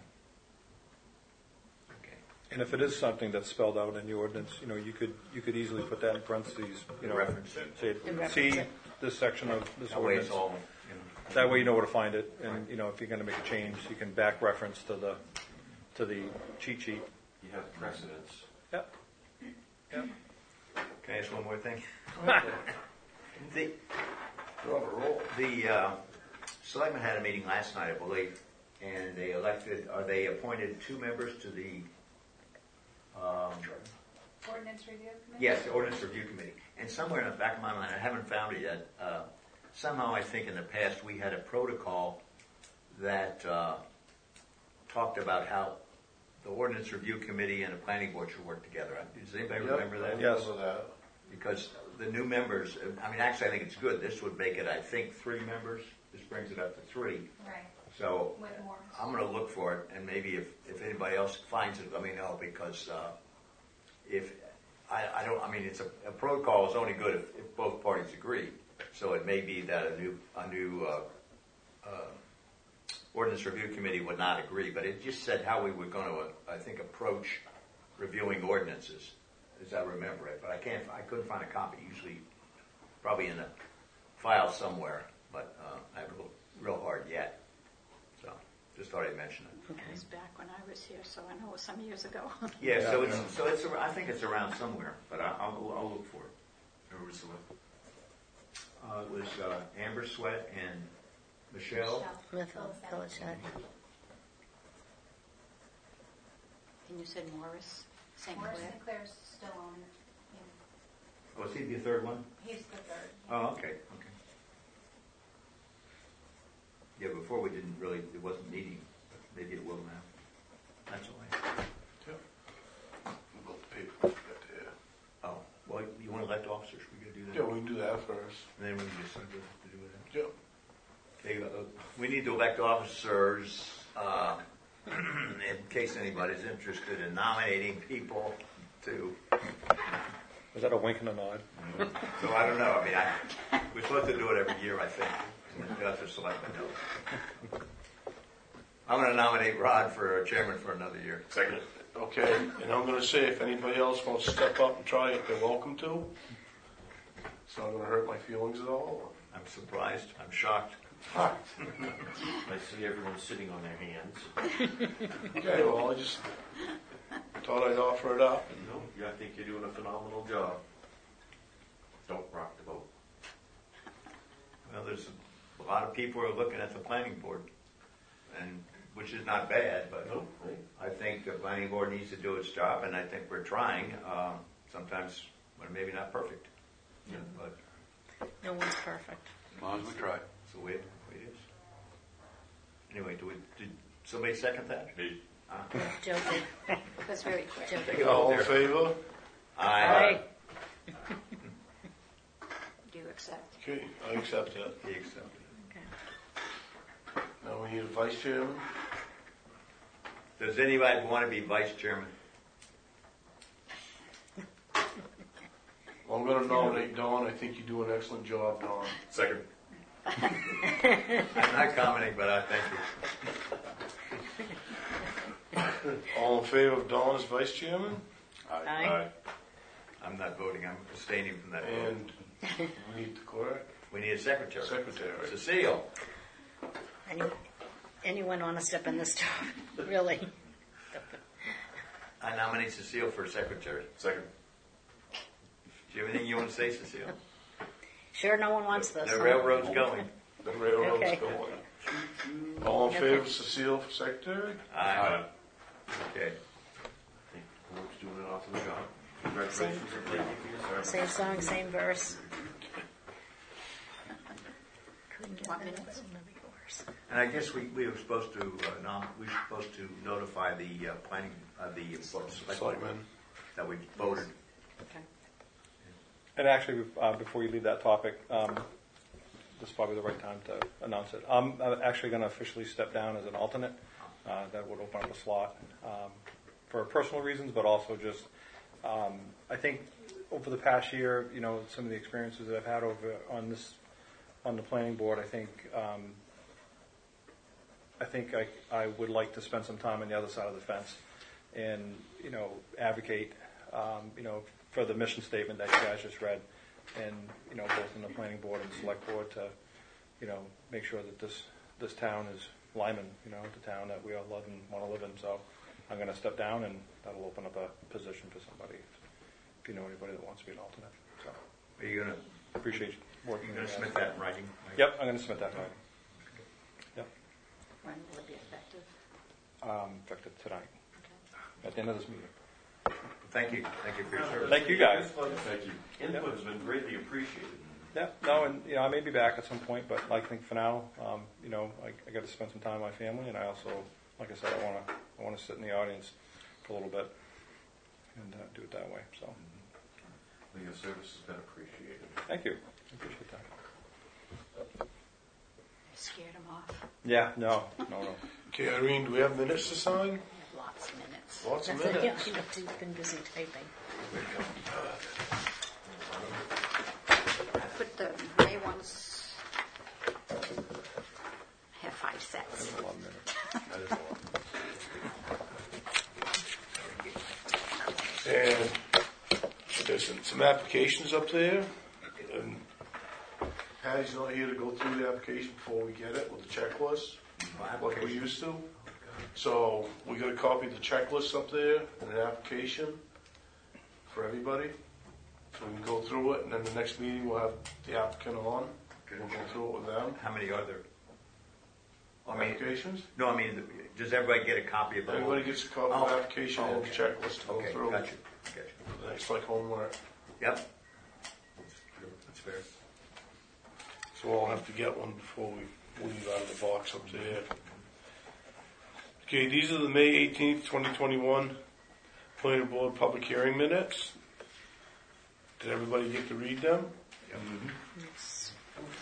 Okay. And if it is something that's spelled out in the ordinance, you know, you could, you could easily put that in parentheses, you know. Reference it. Say, And reference see it. this section of this That way ordinance. it's all, you know. That way you know where to find it, and, you know, if you're gonna make a change, you can back reference to the, to the cheat sheet. You have precedence. Yep. Yep. Can I ask one more thing? The, the uh, selectmen had a meeting last night, I believe, and they elected, are they appointed two members to the, um, Ordinance review committee? yes, the ordinance review committee. And somewhere in the back of my mind, I haven't found it yet, uh, somehow I think in the past we had a protocol that uh, talked about how the ordinance review committee and the planning board should work together. Does anybody Yep, remember that? I Yes. remember that. Because the new members, I mean, actually, I think it's good. This would make it, I think, three members. This brings it up to three. Right, So with more. I'm going to look for it, and maybe if, if anybody else finds it, let me know, because uh, if, I, I don't, I mean, it's a, a protocol is only good if, if both parties agree. So it may be that a new, a new uh, uh, ordinance review committee would not agree, but it just said how we were going to, uh, I think, approach reviewing ordinances, as I remember it. But I can't, I couldn't find a copy. Usually, probably in a file somewhere, but uh, I haven't looked real hard yet. So, just thought I'd mention it. it was back when I was here, so I know it was some years ago. Yeah, so it's so it's ar- I think it's around somewhere, but I, I'll I'll look for it. Who was the one? Uh, it was uh, Amber Sweat and Michelle. With a village head. And you said Morris Saint Morris Clair. Sinclair's still on it. Was he the third one? He's the third. Oh, okay, okay. Yeah, before we didn't really, it wasn't meeting, but maybe it will now. That's all right. We've got the paper we got there. Oh, well, you want to elect officers, we gotta do that? Yeah, we can do that first. And then we can just have to to do it. Yeah. Okay, uh, we need to elect officers, uh, in case anybody's interested in nominating people to, Was that a wink and a nod? so I don't know, I mean, I, we're supposed to do it every year, I think. That's a selectman note. I'm gonna nominate Rod for chairman for another year. Second. Okay, and I'm gonna say if anybody else wants to step up and try it, they're welcome to. It's not gonna hurt my feelings at all. I'm surprised, I'm shocked. I see everyone sitting on their hands. Okay, well, I just thought I'd offer it up. No, yeah, I think you're doing a phenomenal job. Don't rock the boat. Well, there's a lot of people are looking at the planning board, and, which is not bad, but No, right? I think the planning board needs to do its job, and I think we're trying, um, sometimes, well, maybe not perfect, Yeah. but No one's perfect. As long as we try. it's the way it way it is. Anyway, do we, did somebody second that? Me. Ah, Joe did. That's very quick. Joe Take did. it all All in there. favor? Aye. Do you accept? Okay, I accept that. He accepted. Okay. Now we need a vice chairman. Does anybody want to be vice chairman? Well, I'm gonna nominate Dawn. I think you do an excellent job, Dawn. Second. I'm not commenting, but I thank you. All in favor of Dawn as vice chairman? Aye. I'm not voting, I'm abstaining from that vote. And we need the clerk, We need a secretary. secretary. Cecile. Any, anyone want to step in this job? Really? I nominate Cecile for secretary. Second. Do you have anything you want to say, Cecile? Sure, no one wants this. The huh? railroad's going. The railroad's Okay. going. All in favor of Cecile for secretary? Aye. Okay. I think the board's doing an awesome job. Congratulations and thank you for your service. Same song, same verse. Couldn't get One that, minute. but it'll be worse. And I guess we, we were supposed to, uh, nom- we were supposed to notify the uh, planning, uh, the select Selectmen. that we voted. Okay. And actually, uh, before you leave that topic, um, this is probably the right time to announce it. I'm uh, actually going to officially step down as an alternate. Uh, that would open up a slot um, for personal reasons, but also just, um, I think over the past year, you know, some of the experiences that I've had over on this, on the planning board, I think, um, I think I, I would like to spend some time on the other side of the fence and, you know, advocate, um, you know, for the mission statement that you guys just read, and, you know, both in the planning board and select board to, you know, make sure that this, this town is Lyman, you know, the town that we all love and want to live in. So I'm going to step down, and that'll open up a position for somebody, if you know anybody that wants to be an alternate. So Are you gonna, appreciate working you gonna with you submit guys. that in writing? Yep, I'm going to submit that right. Yep, When will it be effective? um, effective tonight, at the end of this meeting. Thank you, thank you for your service. Thank you, guys. Thank you. Input has been greatly appreciated. Yeah, no, and, you know, I may be back at some point, but I think for now, um, you know, I, I got to spend some time with my family, and I also, like I said, I want to, I want to sit in the audience for a little bit and uh, do it that way. So, Well, your service has been appreciated. thank you. I appreciate that. Scared him off. Yeah, no, no, no. Okay, Irene, do we have minutes to sign? We have lots of minutes. Lots of That's it. Yeah, minutes. you know, she's been busy typing. I put the May ones, I have five sets. A lot of minutes. That is a lot. And there's some, some applications up there. And Patty's not here to go through the application before we get it with the checklist, like we used to. So we got a copy of the checklist up there and an application for everybody. So we can go through it, and then the next meeting we'll have the applicant on. We'll go through it with them. How many are there? I mean, Applications? no, I mean, does everybody get a copy of the? whole- Everybody gets a copy of Oh, the application and oh, the okay. checklist to go Okay, through. gotcha, gotcha. That's like homework. Yep. That's fair. So I'll have to get one before we leave out of the box up there. Okay, these are the May eighteenth, twenty twenty-one planning board public hearing minutes. Did everybody get to read them? Yes.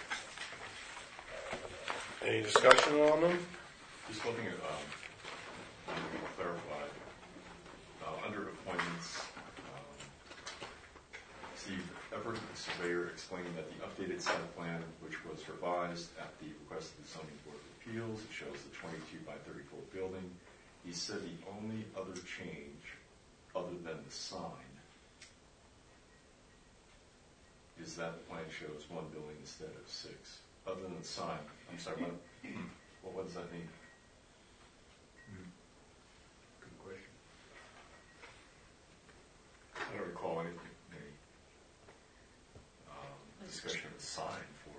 Any discussion on them? Just looking at, um, to be clarified, uh, under appointments, um, Steve Everett, the surveyor, explaining that the updated site plan, which was revised at the request of the zoning board of appeals, it shows the twenty-two by thirty-four building. He said the only other change, other than the sign, is that the plan shows one building instead of six. Other than the sign, I'm sorry, what, what, what does that mean? Good question. I don't recall any, any um, discussion of the sign for,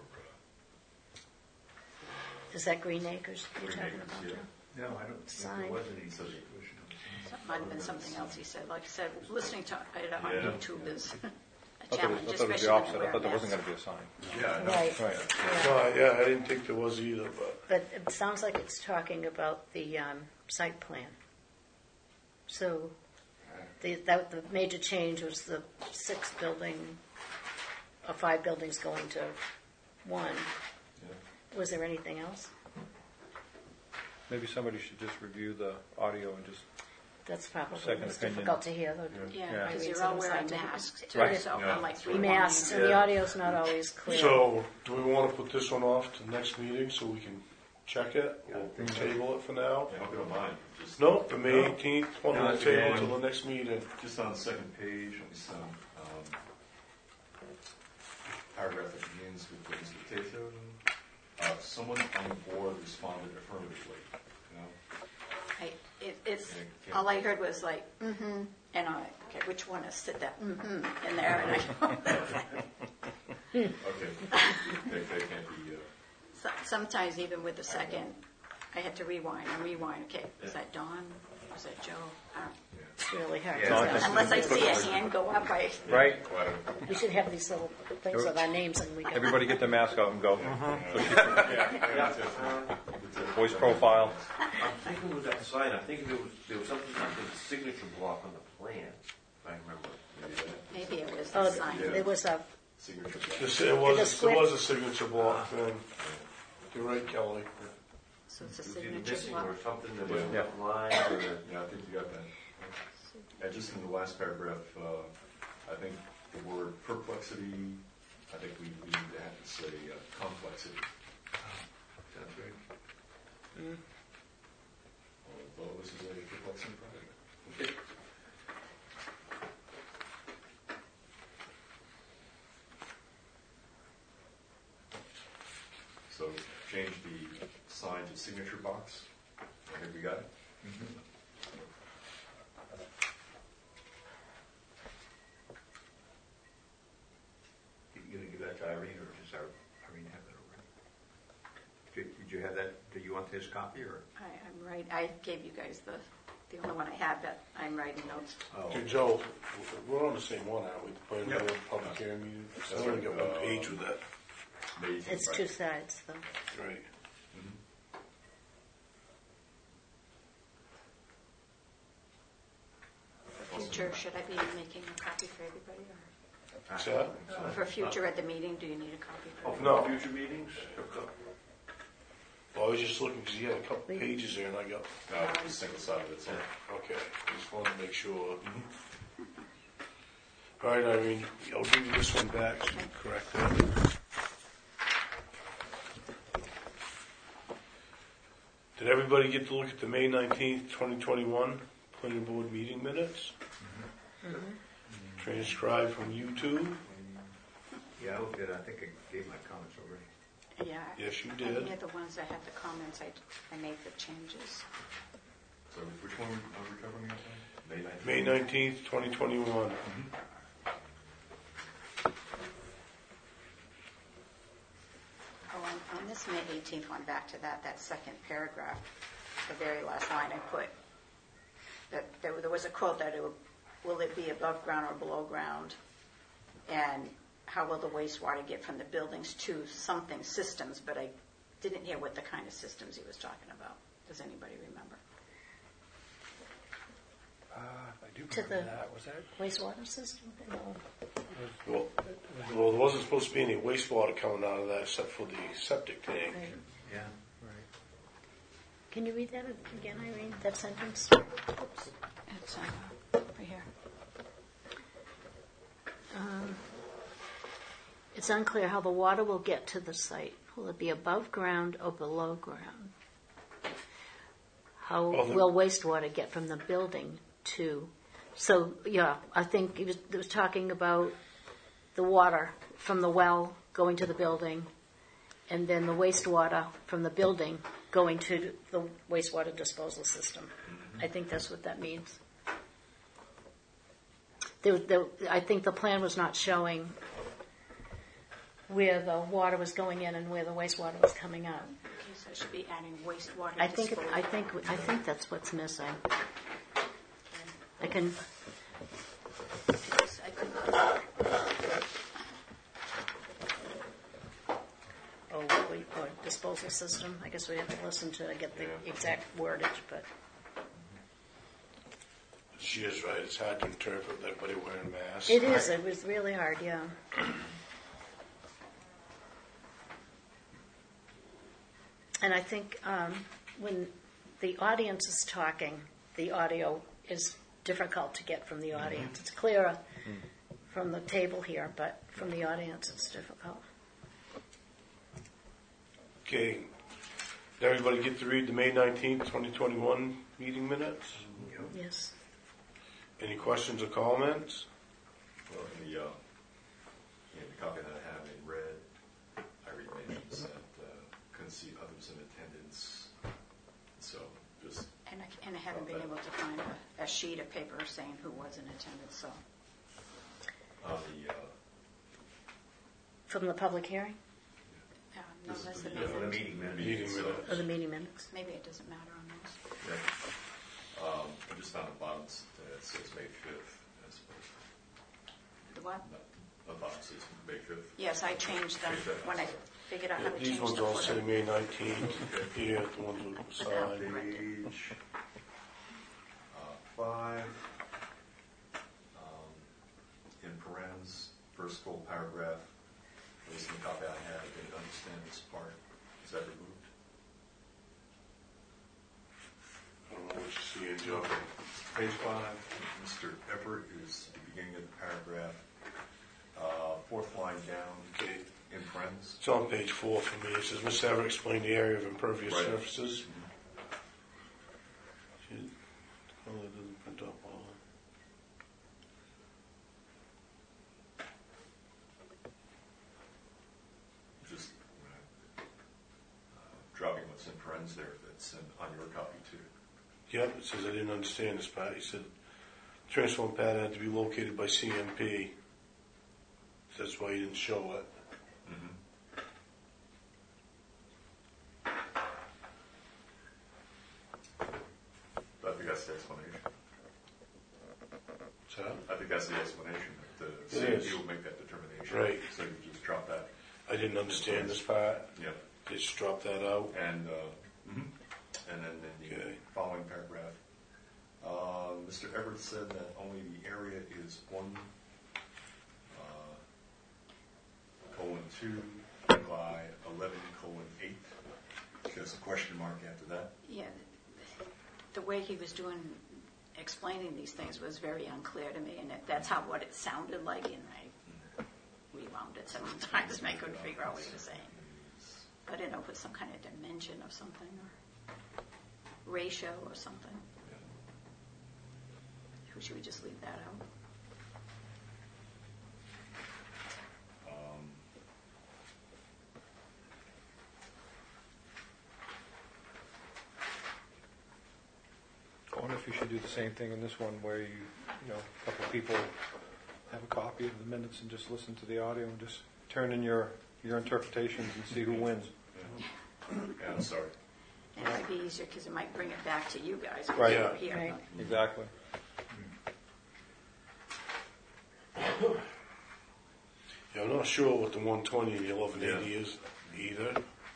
uh, Is that Green Acres you're Green talking Acres, about, yeah. Joe? No, I don't think Sign. there was any So- situation. That might have been something else he said. Like I said, listening to it on Yeah. YouTube is a I thought it was, challenge, I thought it was the especially opposite. when I we're thought there a wasn't mess. going to be a sign. Yeah, I know. Right. Right. Yeah. No, yeah, I didn't think there was either, but But it sounds like it's talking about the um, site plan. So the, that, the major change was the six building, or five buildings going to one. Yeah. Was there anything else? Maybe somebody should just review the audio and just, That's probably Second it's opinion. difficult to hear. Though. Yeah, Yeah. because Reads you're all it wearing inside. masks too, Right. so Yeah. I'm like The masks, and the audio's not always clear. so do we want to put this one off to the next meeting so we can check it? We'll table it for now. I hope you don't mind. Just, No, the May eighteenth one No, will that's table okay. until the next meeting. Just on the second page, on this um, um, paragraph that begins with Mister Tato, uh, someone on the board responded affirmatively. You know? I, it, it's, Yeah. all I heard was like, mm-hmm, and I, okay, which one is sit that mm-hmm in there? And I Okay, that, that can't be. Uh, So- sometimes even with the second, I had to rewind and rewind. Okay, was that Dawn? Was that Joe? I don't- yeah. It's really hard. Yeah. to No, I tell. think- Unless I see a hand go up, I, right? Well, I don't- We should have these little things with our names, and we can. Everybody get their mask out and go. So keep your yeah, yeah, that's it. That's it. voice profile. I'm thinking with that sign, I think there was, there was something like a signature block on the plan, if I remember. Maybe that maybe it was Oh, the sign. there was a. signature. This, it was, The there square- was a signature block then. You're right, Kelly. So it's a It was either signature missing block. or something that wasn't Yeah. online, or Yeah, I think you got that. And just in the last paragraph, uh, I think the word perplexity, I think we, we need to have to say uh, complexity. Sounds good. Although this is a perplexing project. Okay. So change the sign to signature box. I think we got it. You gonna give that to Irene, or does Irene have that already? Did did you have that, do you want this copy, or? I, I'm right. I gave you guys the, the only one I had, but I'm writing notes. Oh, Okay, Joe, we're on the same one, aren't we? The planning Yep. board public hearing meeting. I That's only right. got one Uh, page with that. Amazing, It's right? two sides, though. Right. For future, should I be making a copy for everybody? Or What's that? for future at the meeting, do you need a copy for oh, everybody? for No. future meetings? Well, I was just looking because he had a couple pages there and I got, No, just single sided, that's it. okay, just wanted to make sure. All right, Irene, I'll give you this one back so you can correct that. Did everybody get to look at the May nineteenth, twenty twenty-one planning board meeting minutes? Transcribed from YouTube? yeah, I looked at it, I think I gave my comments already. Yeah. Yes, you Any did. of the ones that had the comments, I, I made the changes. So which one are we covering again? May nineteenth? May nineteenth, twenty twenty-one. Oh, on, on this this May eighteenth one, back to that, that second paragraph, the very last line, I put that there, there was a quote that it would, will it be above ground or below ground? And how will the wastewater get from the buildings to something systems? But I didn't hear what the kind of systems he was talking about. Does anybody remember? Uh, I do To remember the- that. Was that? Wastewater system? No. Well, well, there wasn't supposed to be any wastewater coming out of that except for the septic tank. Right. Yeah. Right. Can you read that again, Irene? That sentence? Oops. It's uh, right here. Um, it's unclear how the water will get to the site. Will it be above ground or below ground? How Well, the- will wastewater get from the building to? So, yeah, I think he was, he was talking about the water from the well going to the building, and then the wastewater from the building going to the wastewater disposal system. I think that's what that means. There, there, I think the plan was not showing where the water was going in and where the wastewater was coming out. Okay, so I should be adding wastewater I think, it, disposal. I think, I think that's what's missing. I can, Because I couldn't- oh, wait, oh, disposal system. I guess we have to listen to get the exact wordage, but She is right. It's hard to interpret with everybody wearing masks. it is. It was really hard, yeah. And I think um, when the audience is talking, the audio is difficult to get from the audience. It's clearer from the table here, but from the audience it's difficult. Okay. Did everybody get to read the May nineteenth, twenty twenty-one meeting minutes? Yes. Any questions or comments? Well, in the, uh, in the copy that I have in red, Irene mentions that uh, couldn't see others in attendance. So just And I, and I haven't been able to find a, a sheet of paper saying who was in attendance, so. on the, uh, From the public hearing uh, No, This is that's for the the- Yeah, for the meeting. meeting minutes. Meeting So- minutes. or the meeting minutes? Maybe it doesn't matter on those. yeah. Um, I just found a box that says May fifth as opposed The what? to, not, a box says May fifth. Yes, I changed them when I figured out how Yeah, to these change ones the all say footer. May nineteenth. Here, the ones with the sign. Page uh, five, um, in parentheses, first full paragraph, at least in the copy I have, I didn't understand this part. Is that removed? I don't know what you see in Joe. Page five. Mister Everett is the beginning of the paragraph, uh, fourth line down, Okay. in parentheses. It's on page four for me. It says, Mister Everett explained the area of impervious Right. surfaces. Should- Oh, it doesn't print up well. Just uh, dropping what's in parentheses there, that's in, on your copy too. Yep, it says I didn't understand this part. He said transform pad had to be located by C M P. So that's why he didn't show it. I think that's the explanation. So, I think that's the explanation, that the It C M P is. will make that determination. Right. So you just drop that. I didn't understand this part. Yeah. Just drop that out. And, uh, and then in the Okay. following paragraph, uh, Mister Everett said that only the area is one, uh, colon two, by eleven colon eight. There's a question mark after that. Yeah, the way he was doing, explaining these things was very unclear to me, and it- that's how, what it sounded like, and I rewound it several times, and I couldn't figure out what he was saying. I didn't know if it was some kind of dimension of something, or ratio or something. Should we just leave that out? Um, I wonder if you should do the same thing in this one where you, you know, a couple of people have a copy of the minutes and just listen to the audio and just turn in your, your interpretations and see who wins. Yeah, I'm sorry. And it might be easier because it might bring it back to you guys. Right. You're here. Right. Exactly. Yeah, I'm not sure what the one twenty and the eleven eighty is either.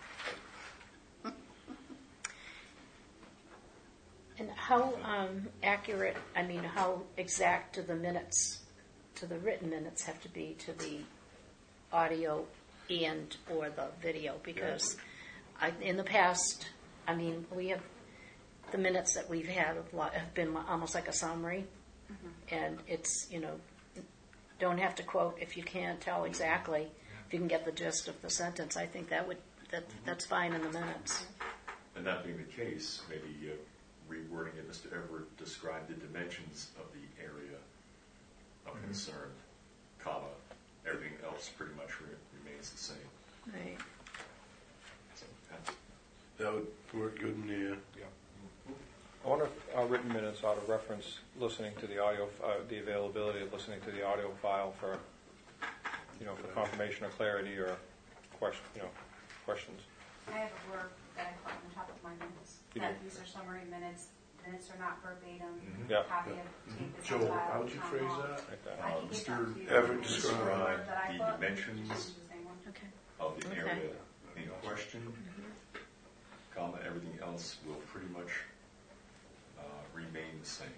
And how um, accurate, I mean, how exact do the minutes, to the written minutes have to be to the audio and or the video? Because I, in the past, I mean, we have, the minutes that we've had have lo- have been almost like a summary. And it's, you know, don't have to quote if you can't tell exactly. If you can get the gist of the sentence, I think that would, that that's fine in the minutes. And that being the case, maybe uh, rewording it, Mister Everett described the dimensions of the area of concern, comma, everything else pretty much re- remains the same. Right. So, yeah. That would work good in the, Yeah. I wonder if our written minutes ought to reference listening to the audio, uh, the availability of listening to the audio file for, you know, for confirmation or clarity or question, you know, questions. I have a word that I put on the top of my minutes, You that do? these are summary minutes, minutes are not verbatim. Yeah. Copy of tape is Joe, on file, how would you town phrase hall. that? Like that. I Uh, can get Mister that to you. Everett The described word that I the put, dimensions which is the same one. Okay. of the Okay. area in question, comma, everything else will pretty much uh, remain the same.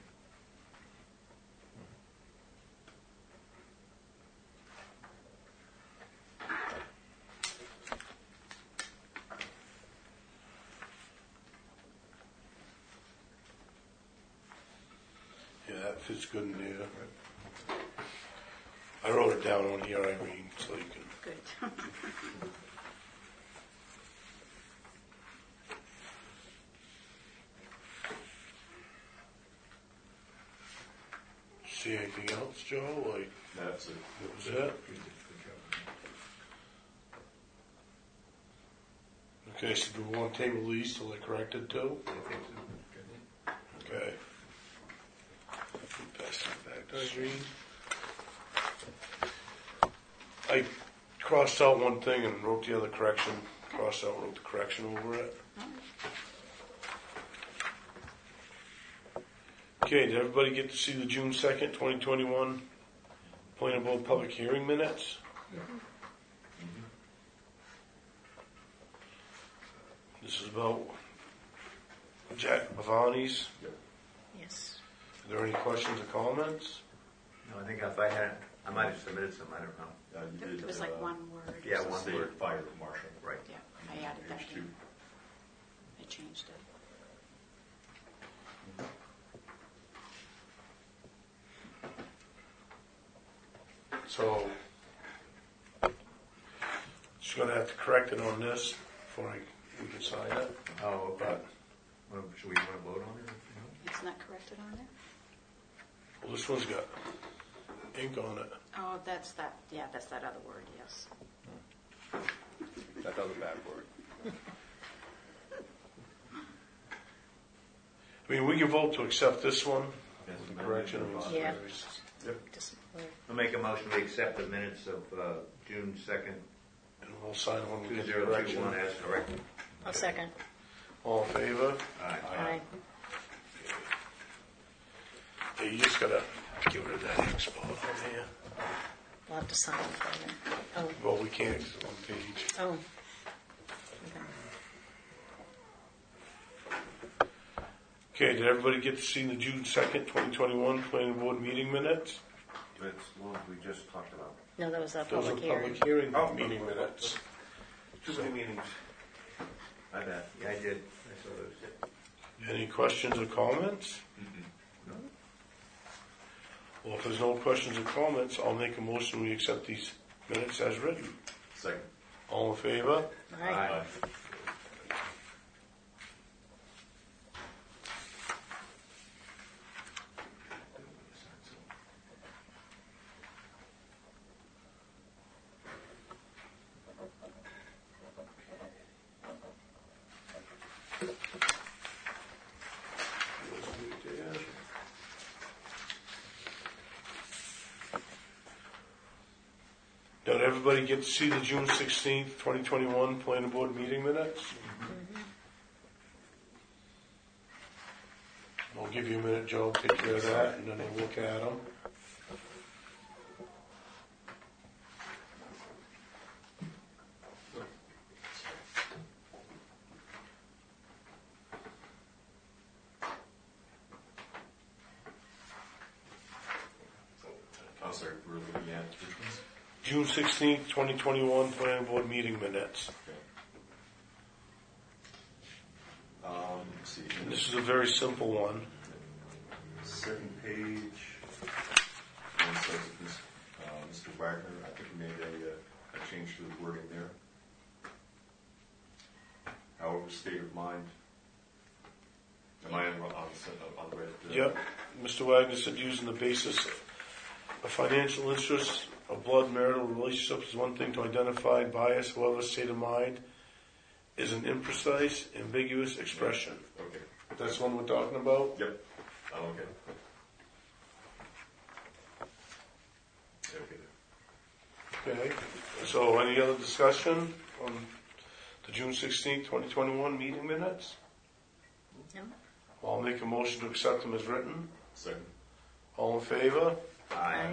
yeah, that fits good in there. I wrote it down on here, Irene, so you can. Good. See anything else, Joe? Like, That's it. that was it? Okay, so do we want to table these till they're corrected too? Okay. Pass it back to Irene. I crossed out one thing and wrote the other correction, crossed out, wrote the correction over it. Okay, did everybody get to see the June second, twenty twenty-one Planning Board public hearing minutes? This is about Jack Bavani's. Yes. Are there any questions or comments? No, I think if I had, I might have submitted some, I don't know. Uh, you did, It was like uh, one word. Yeah, one State word. fire marshal. Right. Yeah, I added that Page two. in. I changed it. So, just gonna have to correct it on this before I, we can sign it. Oh, okay. But, Well, should we want to vote on it? It's not corrected on there? well, this one's got ink on it. Oh, that's that, yeah, that's that other word, yes. That other bad word. I mean, we can vote to accept this one, Yes, the amendment correction. to the was- Yeah. Just, I'll make a motion to accept the minutes of uh, June second, And we'll sign when we two get the zero two correction. one as corrected. I'll second. All in favor? Aye. Aye. Yeah, you just gotta get rid of that ink spot on here. We'll have to sign it for you. Oh, Well, we can't, 'cause it's on page. oh. Okay. Okay, did everybody get to see the June second, twenty twenty-one Planning Board meeting minutes? That's the ones we just talked about. No, that was a Those are public hearing. public hearing Oh. meeting minutes. Too many meetings. I bet. Yeah, I did. I saw those. Any questions or comments? Well, if there's no questions or comments, I'll make a motion we accept these minutes as written. Second. All in favor? Aye. Now, did everybody get to see the June sixteenth, twenty twenty-one planning board meeting minutes? I'll give you a minute, Joe, take care of that, and then we'll look at them. I'm sorry, we're looking at which ones? June sixteenth, twenty twenty-one planning board meeting minutes. Okay. Um, let's see. And this is a very simple one. Second page. And it says that this, uh, Mister Wagner, I think he made a, uh, a change to the wording there. However, state of mind. Am I on, on, on the right? Uh, Yep, Mister Wagner said using the basis of financial interests of blood marital relationships is one thing to identify bias, however, state of mind is an imprecise, ambiguous expression. Okay. That's the one we're talking about? Yep. Oh, okay. Okay. Okay, so any other discussion on the June sixteenth, twenty twenty-one meeting minutes? No? I'll make a motion to accept them as written. Second. All in favor? Aye.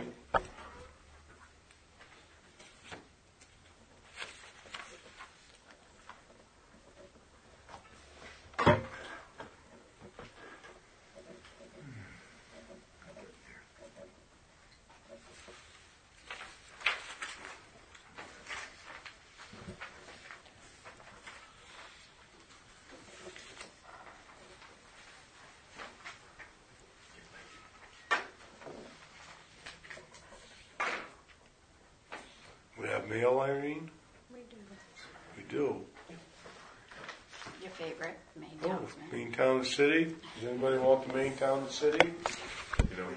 We have mail, Irene? We do. We do. Your favorite, main Oh, townsman. main town and city. Does anybody want the main town and city? You know,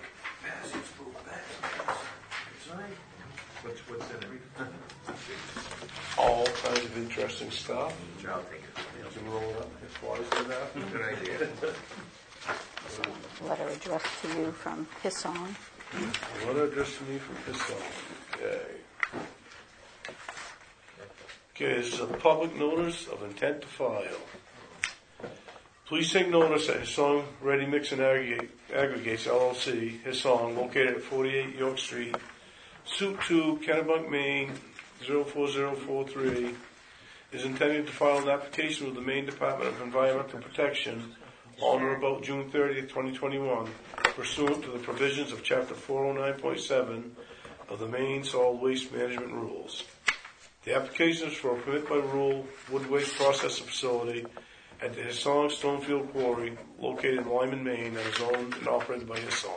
What's, what's in it? All kinds of interesting stuff. I'll take it. You can roll it up if twice to that. Good idea. Letter addressed to you from Hisson. A letter addressed to me from Hisson. Okay. Okay, this is a public notice of intent to file. Please take notice that Hisson Ready Mix and Aggregate, Aggregates L L C, Hisson, located at forty-eight York Street, Suite two, Kennebunk, Maine, zero four zero four three, is intending to file an application with the Maine Department of Environmental Protection on or about June thirtieth, twenty twenty-one, pursuant to the provisions of Chapter four oh nine point seven of the Maine Solid Waste Management Rules. The application is for a permit by rule wood waste processing facility at the Hisson Stonefield Quarry, located in Lyman, Maine, that is owned and operated by Hisson.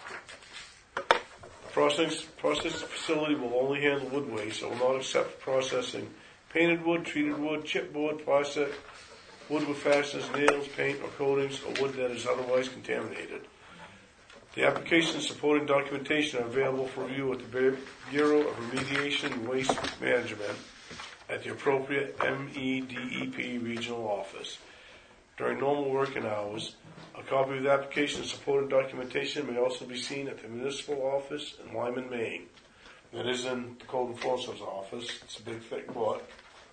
The processing, processing facility will only handle wood waste and will not accept processing painted wood, treated wood, chipboard, plastic, wood with fasteners, nails, paint, or coatings, or wood that is otherwise contaminated. The application and supporting documentation are available for review at the Bureau of Remediation and Waste Management at the appropriate M E D E P regional office. During normal working hours, a copy of the application and supporting documentation may also be seen at the municipal office in Lyman, Maine. That is in the code enforcement's office. It's a big, thick book.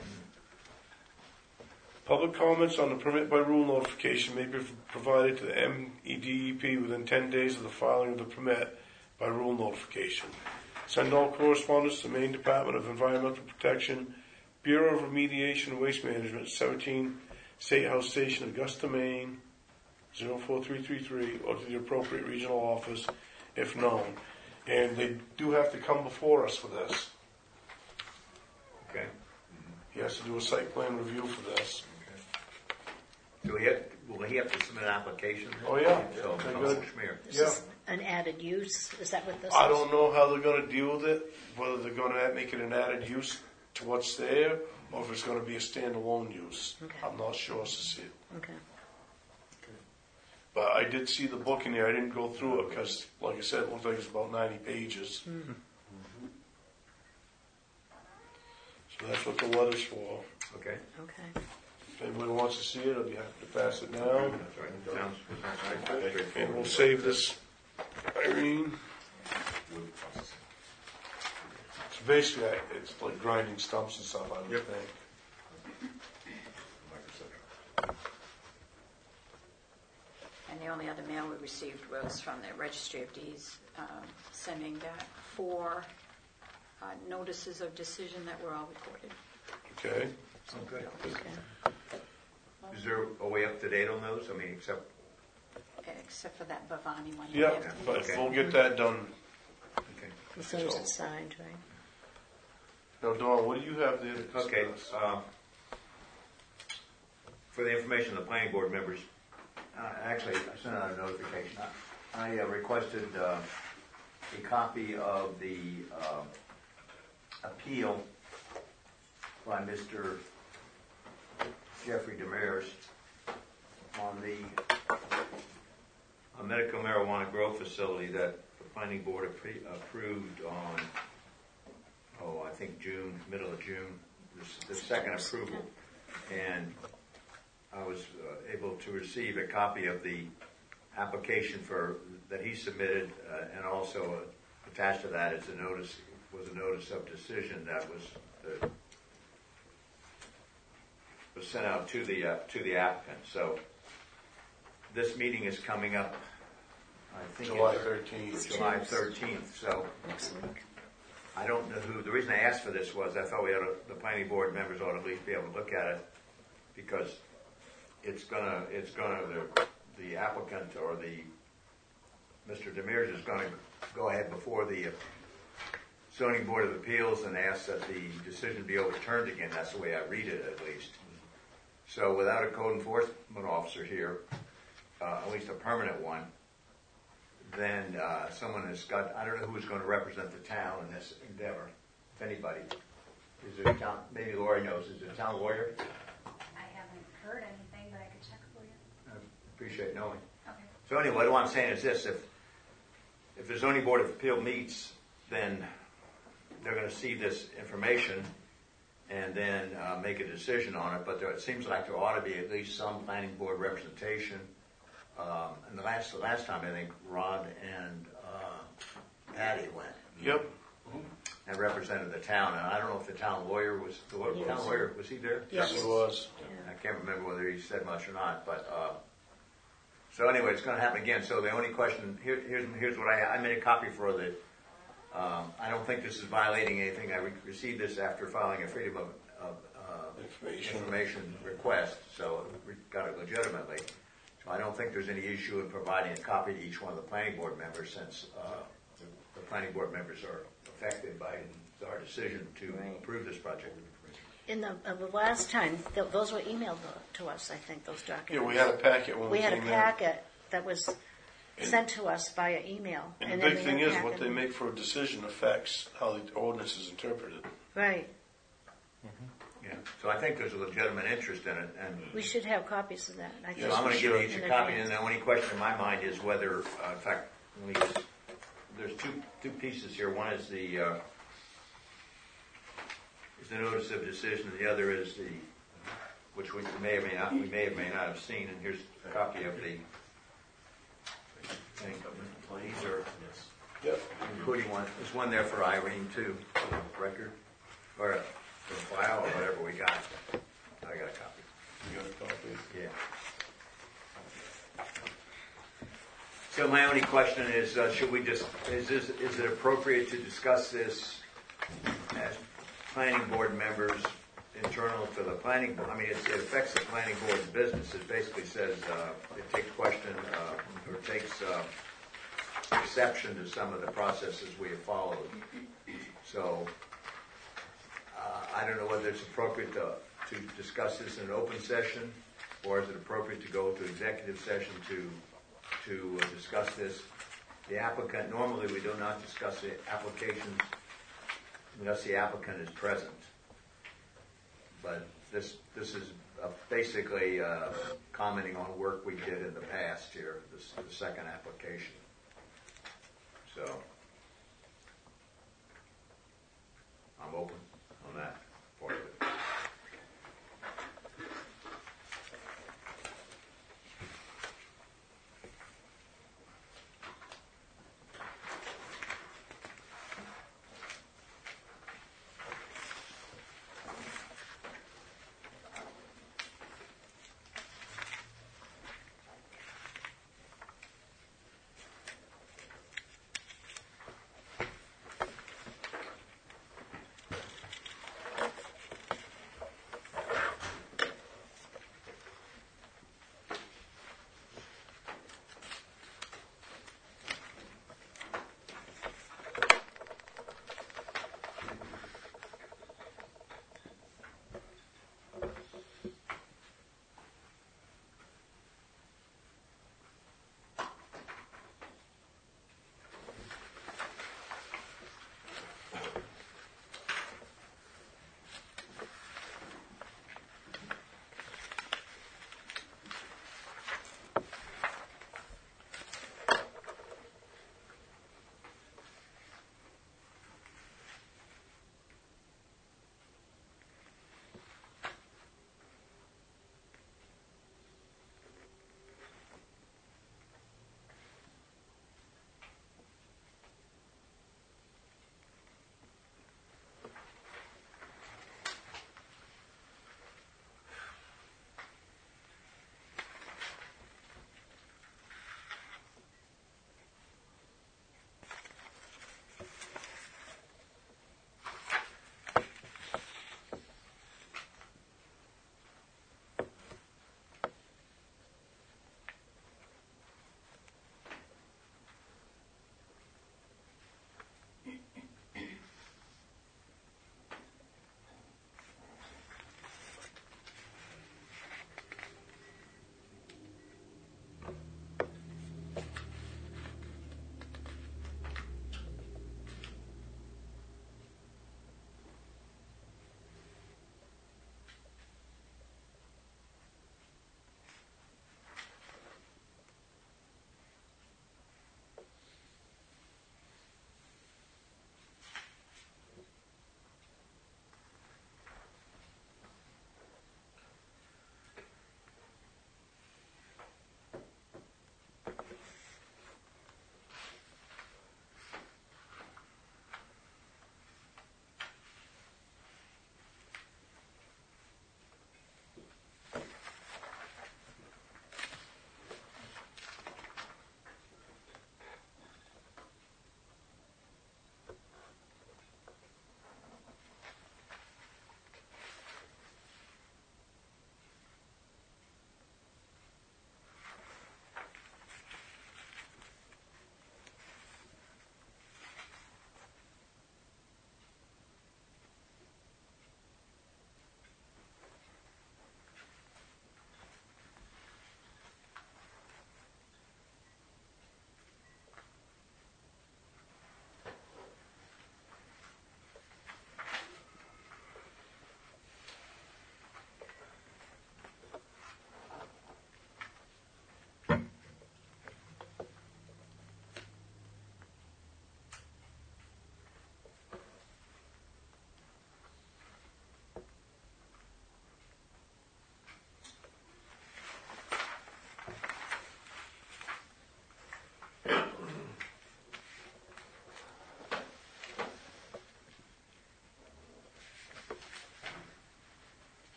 Public comments on the permit by rule notification may be provided to the M E D E P within ten days of the filing of the permit by rule notification. Send all correspondence to Maine Department of Environmental Protection, Bureau of Remediation and Waste Management, seventeen State House Station, Augusta, Maine, zero four three three three, or to the appropriate regional office if known. And they do have to come before us for this. Okay. He has to do a site plan review for this. Do we have, will he have to submit an application? Oh, yeah. So, They no, got- Schmier. This Yeah. is an added use? Is that what this is? I don't know how they're going to deal with it, whether they're going to make it an added use to what's there, or if it's going to be a standalone use. Okay. I'm not sure, Cecile. Okay. But I did see the book in there. I didn't go through it because, like I said, it looked like it's about ninety pages. Mm-hmm. So that's what the letter's for. Okay. Okay. If anybody wants to see it, I'll be happy to pass it down. That's right. Sounds, sounds straightforward. And we'll save this, Irene. wood processing. It's basically, I- it's like grinding stumps and stuff, I would Yep. think. And the only other mail we received was from the Registry of Deeds, um, sending back four uh, notices of decision that were all recorded. Okay? Okay. Okay. Is there a way up to date on those? I mean, except, Except for that Bhavani one. Yeah, Yeah. but Okay. we'll get that done. okay. As soon as it's signed, right? Now, Dawn, what do you have there? to discuss? Okay, um, for the information of the planning board members, uh, actually, I sent out a notification. I I, uh, requested uh, a copy of the um, appeal by Mister Jeffrey Demers on the uh, medical marijuana grow facility that the planning board appre- approved on, oh, I think June, middle of June, the, the second approval. And I was uh, able to receive a copy of the application for, that he submitted, uh, and also uh, attached to that is a notice, was a notice of decision that was, uh, was sent out to the, uh, to the applicant. So this meeting is coming up, I think July it's thirteenth. July thirteenth, so Next week. I don't know who, the reason I asked for this was I thought we ought to, the planning board members ought to at least be able to look at it, because it's gonna, it's gonna, the, the applicant or the, Mister Demers is gonna go ahead before the zoning board of appeals and ask that the decision be overturned again. That's the way I read it, at least. So without a code enforcement officer here, uh, at least a permanent one, then uh, someone has got, I don't know who's going to represent the town in this endeavor, if anybody. Is there a town, maybe Lori knows, is there a town lawyer? I haven't heard anything, but I could check for you. I appreciate knowing. Okay. So anyway, what I'm saying is this, if, if the zoning board of appeal meets, then they're going to see this information and then uh, make a decision on it, but there, it seems like there ought to be at least some planning board representation. Um, and the last, the last time, I think Rod and uh, Patty went Yep. and represented the town. And I don't know if the town lawyer was, the lawyer, Yes. town lawyer, was he there? Yes. It was. I can't remember whether he said much or not, but, uh, so anyway, it's gonna happen again. So the only question, here, here's, here's what I, I made a copy for the, um, I don't think this is violating anything. I re- received this after filing a freedom of, of, uh, Information. information request, so we got it legitimately. So I don't think there's any issue in providing a copy to each one of the planning board members, since, uh, the, the planning board members are affected by our decision to Right. approve this project. In the, uh, the last time, th- those were emailed to us, I think, those Yeah, documents. we had a packet when we We had a came in. packet that was sent to us via email. And the then big we thing had is, a what packet- they make for a decision affects how the ordinance is interpreted. Right. Yeah, so I think there's a legitimate interest in it, and We should have copies of that. I think so I'm going to give sure. each a in copy, advance. and the only question in my mind is whether, uh, in fact, let me just, there's two, two pieces here. One is the, uh, is the notice of decision, and the other is the, which we may or may not, we may or may not have seen, and here's a copy of the, thing. These are, Yep. including one, there's one there for Irene too, for the record, or uh, for the file, or whatever we got. I got a copy. You got a copy? Yeah. So my only question is, uh, should we just, is this, is it appropriate to discuss this as planning board members internal to the planning board? I mean, it, it affects the planning board's business. It basically says, uh, it takes question, uh, or takes, uh, exception to some of the processes we have followed. So, uh, I don't know whether it's appropriate to, to discuss this in an open session, or is it appropriate to go to executive session to, to uh, discuss this? The applicant, normally we do not discuss the applications unless the applicant is present. But this, this is uh, basically uh, commenting on work we did in the past here, this, the second application. So, I'm open on that part of it.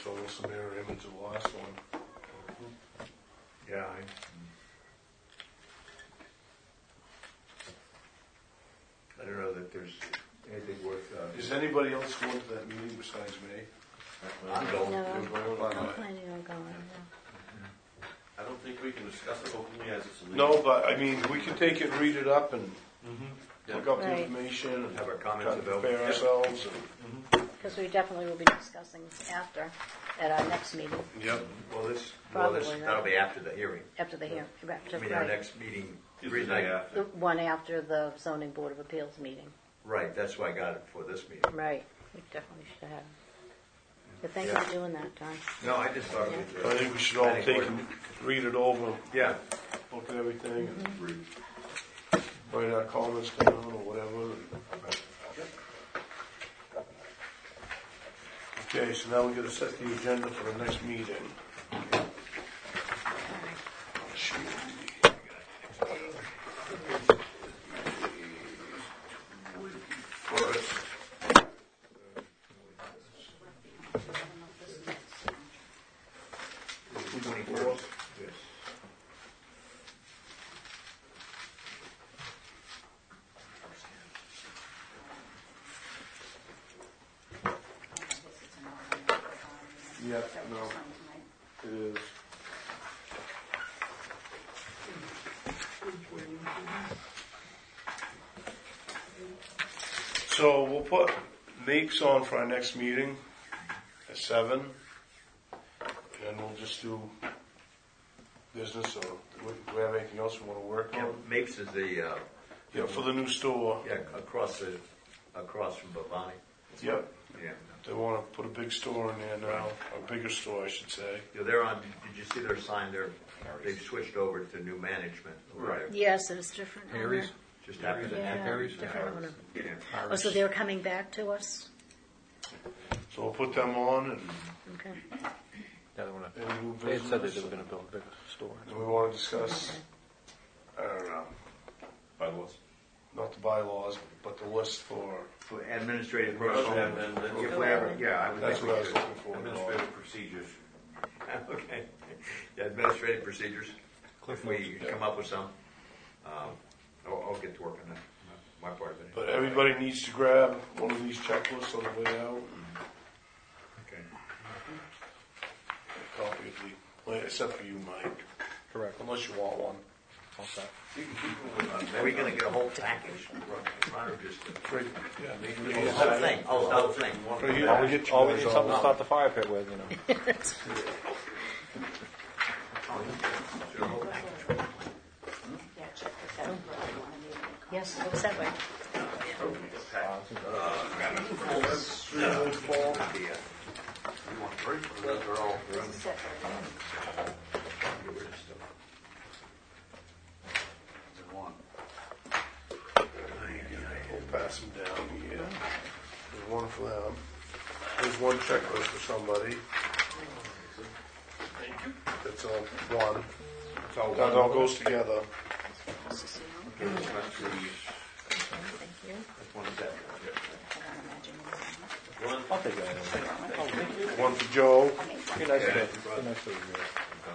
It's almost a mirror image of the last one. Yeah, I, I don't know that there's anything worth, uh, Is anybody else going to that meeting besides me? I'm going. No, You're going? I'm planning on going, yeah. I don't think we can discuss it openly as it's illegal. No, but I mean, we can take it, and read it up, and look up the Right. information, and Have our comments kind of available. prepare ourselves. And, Because we definitely will be discussing after, at our next meeting, yep. Well, this, well, this, Probably not. that'll be after the hearing. after the hearing, after, I mean, our right. next meeting, the Is the reason day I, after. The one after the zoning board of appeals meeting, right, that's why I got it for this meeting. right, we definitely should have. But thank you Yeah. for doing that, Don. No, I just thought it was. uh, I think we should all planning take board. and read it over, Yeah, look at everything, and Mm-hmm. write our comments down or whatever. Okay, so now we got to set the agenda for the next meeting. twenty-fourth. Yes. Yeah, no, it is. So we'll put Nape's on for our next meeting at seven, and we'll just do business, or do we have anything else we want to work Yeah, on? Mapes is the, uh, Yeah, for the new store. yeah, across the, across from Bavani. Yep, Yeah. they want to put a big store in there now, a bigger store, I should say. Yeah, they're on, did you see their sign? They're, they've switched over to new management. Right. Yes, it was different. owner. Harry's? Just after the. Yeah, Harry's? different owner. Yeah. Oh, so they're coming back to us? So we'll put them on, and, Okay. Yeah, they wanna- and new they had said that business. they were gonna build a big store. And we want to discuss, I don't know, Bylaws. not the bylaws, but the list for, For administrative Commercial personnel. and then- If we ever, yeah, I would that's think what I we was should. looking for. Administrative procedures. Okay. Yeah, administrative procedures. If we come up with some, um, I'll, I'll get to work on that, my part of it. But everybody needs to grab one of these checklists on the way out, and Okay. a copy of the plan, except for you, Mike, Correct. unless you want one. All set. Are we gonna get a whole package? Or just Right, yeah, maybe- the whole thing? Oh, the whole thing. Right here. All we get, all we need something to start the fire pit with, you know. Yeah, check with them. Yes, looks that way. You want three? Or they're all in one? We'll pass them down here. There's one for them. There's one checklist for somebody. That's all one. It's all That all goes together. Thank you. I'll take that. One for Joe. Be nice to, be nice to review it.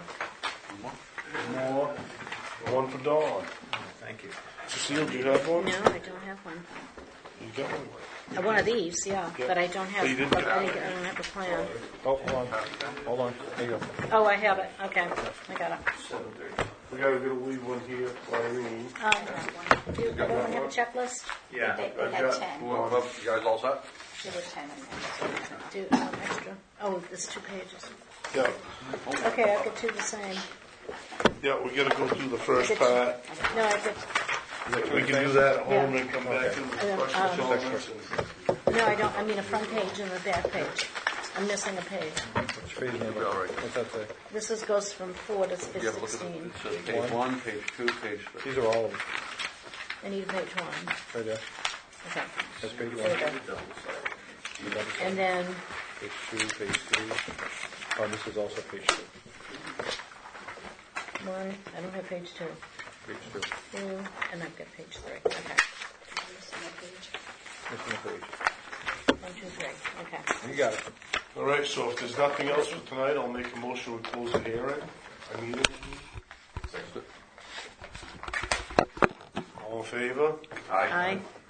More. One for Dawn. Thank you. Cecile, do you have one? No, I don't have one. You got one? Uh, One of these, yeah, Yeah. but I don't have, Oh, you didn't but get I it? didn't- I don't have a plan. Oh, hold on, hold on, there you go. Oh, I have it, okay, I got it. We gotta get a leave one here for Irene. I have one. Do you everyone have a checklist? Yeah. They, they I've had got ten. Well, well, you guys all set? There were ten in there. Do, um, extra? Oh, there's two pages. Yeah, Okay, I'll get two the same. yeah, we gotta go through the first part. No, I get, We can do that at home and come back and Okay. question Um, comments. and- no, I don't, I mean a front page and a back page. I'm missing a page. Which page number? All right. What's that say? This is, goes from four to You have a look at it. sixteen. It says page one, page two, page three. These are all of them, I need page one. right there. Okay, That's page there we one. go. You got it? And then, Page two, page three. Oh, this is also page two. one, I don't have page two. Page two. Two, and I've got page three. Okay. Missing a page. One, two, three. Okay. You got it. All right, so if there's nothing else for tonight, I'll make a motion to close the hearing. I mean, Second. all in favor? Aye.